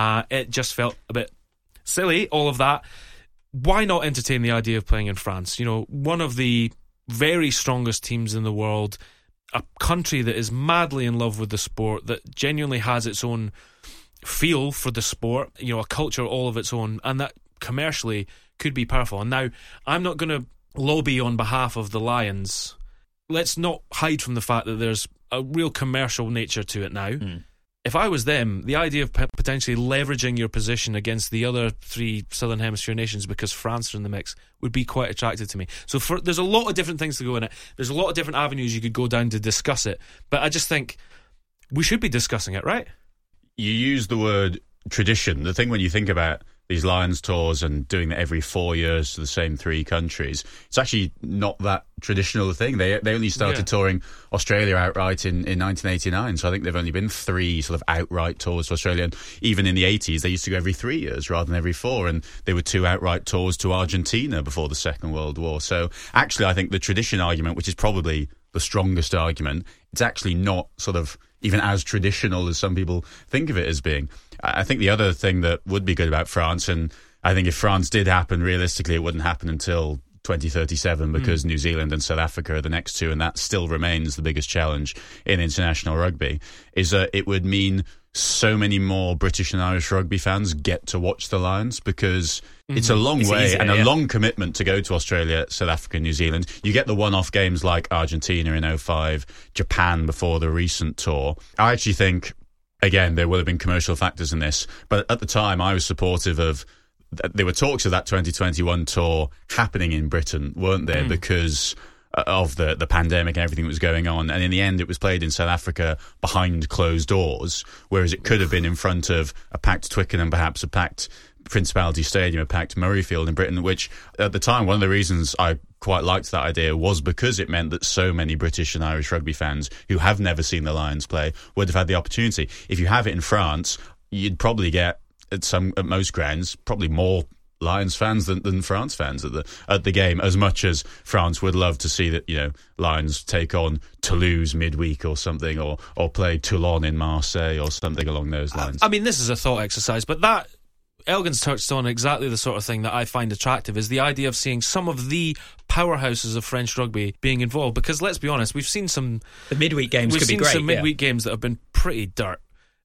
It just felt a bit silly, all of that. Why not entertain the idea of playing in France? You know, one of the very strongest teams in the world, a country that is madly in love with the sport, that genuinely has its own feel for the sport, you know, a culture all of its own, and that commercially could be powerful. And now, I'm not going to lobby on behalf of the Lions. Let's not hide from the fact that there's a real commercial nature to it now. If I was them, the idea of potentially leveraging your position against the other three Southern Hemisphere nations because France are in the mix would be quite attractive to me. So there's a lot of different things to go in it. There's a lot of different avenues you could go down to discuss it. But I just think we should be discussing it, right? You use the word tradition. The thing when you think about these Lions tours and doing that every 4 years to the same three countries, it's actually not that traditional a thing. They only started touring Australia outright in 1989, so I think they've only been 3 sort of outright tours to Australia. And even in the 80s, they used to go every 3 years rather than every 4, and there were 2 outright tours to Argentina before the Second World War. So actually, I think the tradition argument, which is probably the strongest argument, it's actually not sort of even as traditional as some people think of it as being. I think the other thing that would be good about France, and I think if France did happen, realistically it wouldn't happen until 2037 because New Zealand and South Africa are the next 2, and that still remains the biggest challenge in international rugby, is that it would mean so many more British and Irish rugby fans get to watch the Lions, because it's a long way easier, and a long commitment to go to Australia, South Africa, New Zealand. You get the one-off games like Argentina in 2005, Japan before the recent tour. I actually think, again, there will have been commercial factors in this, but at the time I was supportive of... There were talks of that 2021 tour happening in Britain, weren't there, because of the pandemic and everything that was going on. And in the end, it was played in South Africa behind closed doors, whereas it could have been in front of a packed Twickenham, perhaps a packed Principality Stadium, a packed Murrayfield in Britain, which at the time, one of the reasons I quite liked that idea was because it meant that so many British and Irish rugby fans who have never seen the Lions play would have had the opportunity. If you have it in France, you'd probably get at most grounds probably more Lions fans than France fans at the game, as much as France would love to see that, you know, Lions take on Toulouse midweek or something, or play Toulon in Marseille or something along those lines. I mean, this is a thought exercise, but that Elgin's touched on exactly the sort of thing that I find attractive, is the idea of seeing some of the powerhouses of French rugby being involved, because let's be honest, we've seen some... The midweek games could be great. We've seen some midweek games that have been pretty dirt.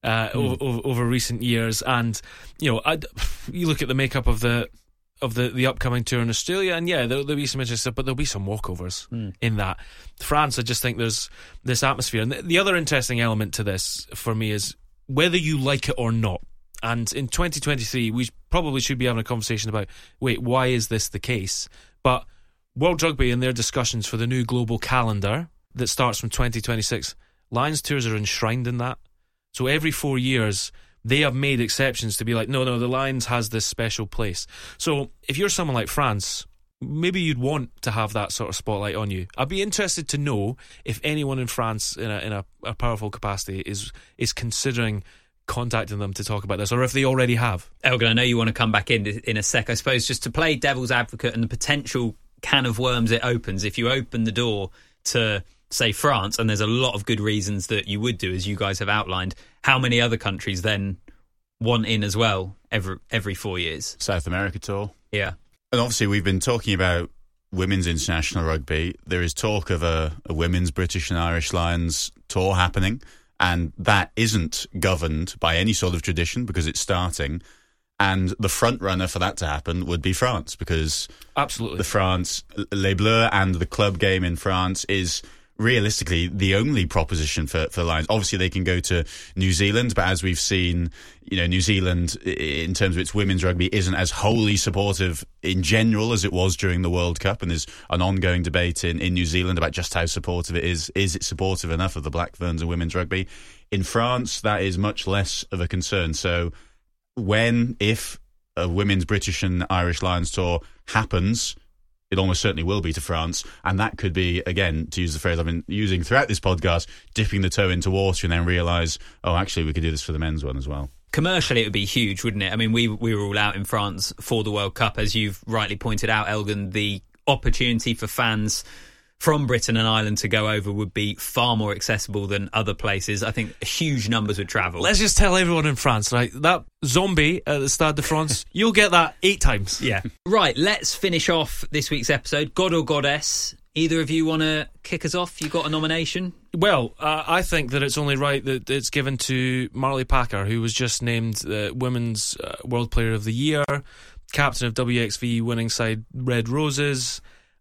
Over recent years, and you know, you look at the makeup of the upcoming tour in Australia, and there'll be some interesting stuff, but there'll be some walkovers in that. France, I just think there's this atmosphere, and the other interesting element to this for me is whether you like it or not. And in 2023, we probably should be having a conversation about, wait, why is this the case? But World Rugby in their discussions for the new global calendar that starts from 2026, Lions tours are enshrined in that. So every 4 years, they have made exceptions to be like, no, the Lions has this special place. So if you're someone like France, maybe you'd want to have that sort of spotlight on you. I'd be interested to know if anyone in France in a powerful capacity is considering contacting them to talk about this, or if they already have. Elgin, I know you want to come back in a sec. I suppose just to play devil's advocate and the potential can of worms it opens, if you open the door to... say France, and there's a lot of good reasons that you would do, as you guys have outlined, how many other countries then want in as well every 4 years? South America tour. Yeah. And obviously we've been talking about women's international rugby. There is talk of a women's British and Irish Lions tour happening, and that isn't governed by any sort of tradition because it's starting. And the front runner for that to happen would be France, because absolutely, Les Bleus and the club game in France is realistically the only proposition for Lions. Obviously, they can go to New Zealand, but as we've seen, New Zealand, in terms of its women's rugby, isn't as wholly supportive in general as it was during the World Cup, and there's an ongoing debate in New Zealand about just how supportive it is. Is it supportive enough of the Black Ferns and women's rugby? In France, that is much less of a concern. So if a women's British and Irish Lions tour happens, it almost certainly will be to France, and that could be, again, to use the phrase I've been using throughout this podcast, dipping the toe into water and then realise, actually, we could do this for the men's one as well. Commercially, it would be huge, wouldn't it? I mean, we were all out in France for the World Cup, as you've rightly pointed out, Elgin. The opportunity for fans from Britain and Ireland to go over would be far more accessible than other places. I think huge numbers would travel. Let's just tell everyone in France, right? That zombie at the Stade de France, you'll get that 8 times. Yeah. Right, let's finish off this week's episode. God or Goddess? Either of you want to kick us off? You got a nomination? Well, I think that it's only right that it's given to Marley Packer, who was just named Women's World Player of the Year, captain of WXV winning side Red Roses,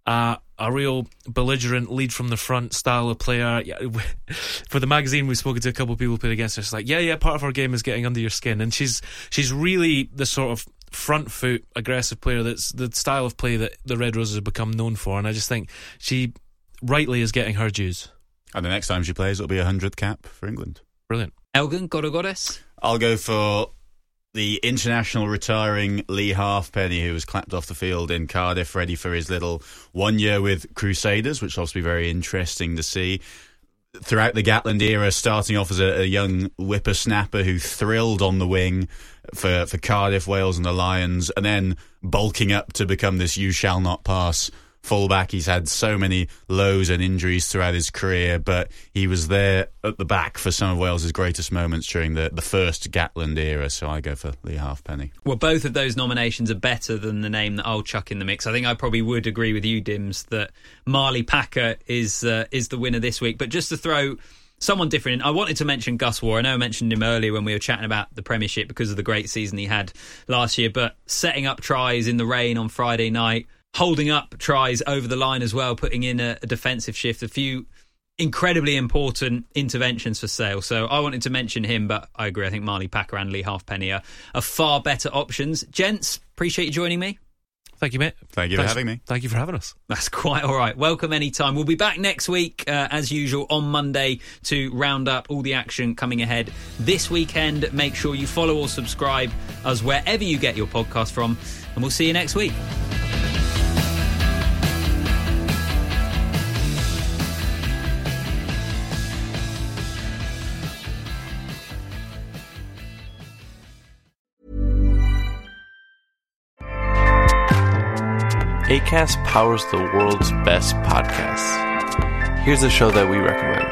a real belligerent lead from the front style of player. For the magazine, we've spoken to a couple of people who played against her. It's like, part of her game is getting under your skin, and she's really the sort of front foot aggressive player that's the style of play that the Red Roses have become known for, and I just think she rightly is getting her dues. And the next time she plays, it'll be 100th cap for England. Brilliant. Elgin, God or Goddess? I'll go for the international retiring Lee Halfpenny, who was clapped off the field in Cardiff, ready for his little 1 year with Crusaders, which will also be very interesting to see. Throughout the Gatland era, starting off as a young whippersnapper who thrilled on the wing for Cardiff, Wales and the Lions, and then bulking up to become this you shall not pass fullback. He's had so many lows and injuries throughout his career, but he was there at the back for some of Wales's greatest moments during the first Gatland era, so I go for Lee Halfpenny. Well, both of those nominations are better than the name that I'll chuck in the mix. I think I probably would agree with you, Dims, that Marley Packer is the winner this week. But just to throw someone different in, I wanted to mention Gus Warr. I know I mentioned him earlier when we were chatting about the Premiership because of the great season he had last year, but setting up tries in the rain on Friday night, holding up tries over the line as well, putting in a defensive shift, a few incredibly important interventions for Sale. So I wanted to mention him, but I agree. I think Marley Packer and Lee Halfpenny are far better options. Gents, appreciate you joining me. Thank you, mate. Thank you for having me. Thank you for having us. That's quite all right. Welcome anytime. We'll be back next week, as usual, on Monday to round up all the action coming ahead this weekend. Make sure you follow or subscribe us wherever you get your podcast from, and we'll see you next week. Acast powers the world's best podcasts. Here's a show that we recommend.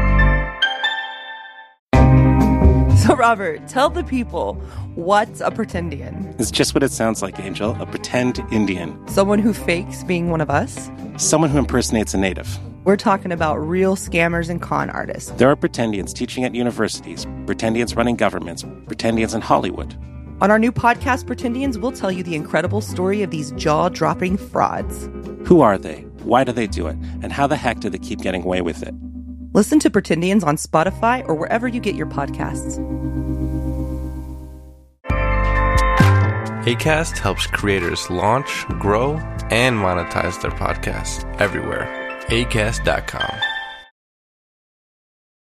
So, Robert, tell the people, what's a pretendian? It's just what it sounds like, Angel. A pretend Indian. Someone who fakes being one of us? Someone who impersonates a native. We're talking about real scammers and con artists. There are pretendians teaching at universities, pretendians running governments, pretendians in Hollywood. On our new podcast, Pretendians, we'll tell you the incredible story of these jaw-dropping frauds. Who are they? Why do they do it? And how the heck do they keep getting away with it? Listen to Pretendians on Spotify or wherever you get your podcasts. Acast helps creators launch, grow, and monetize their podcasts everywhere. Acast.com.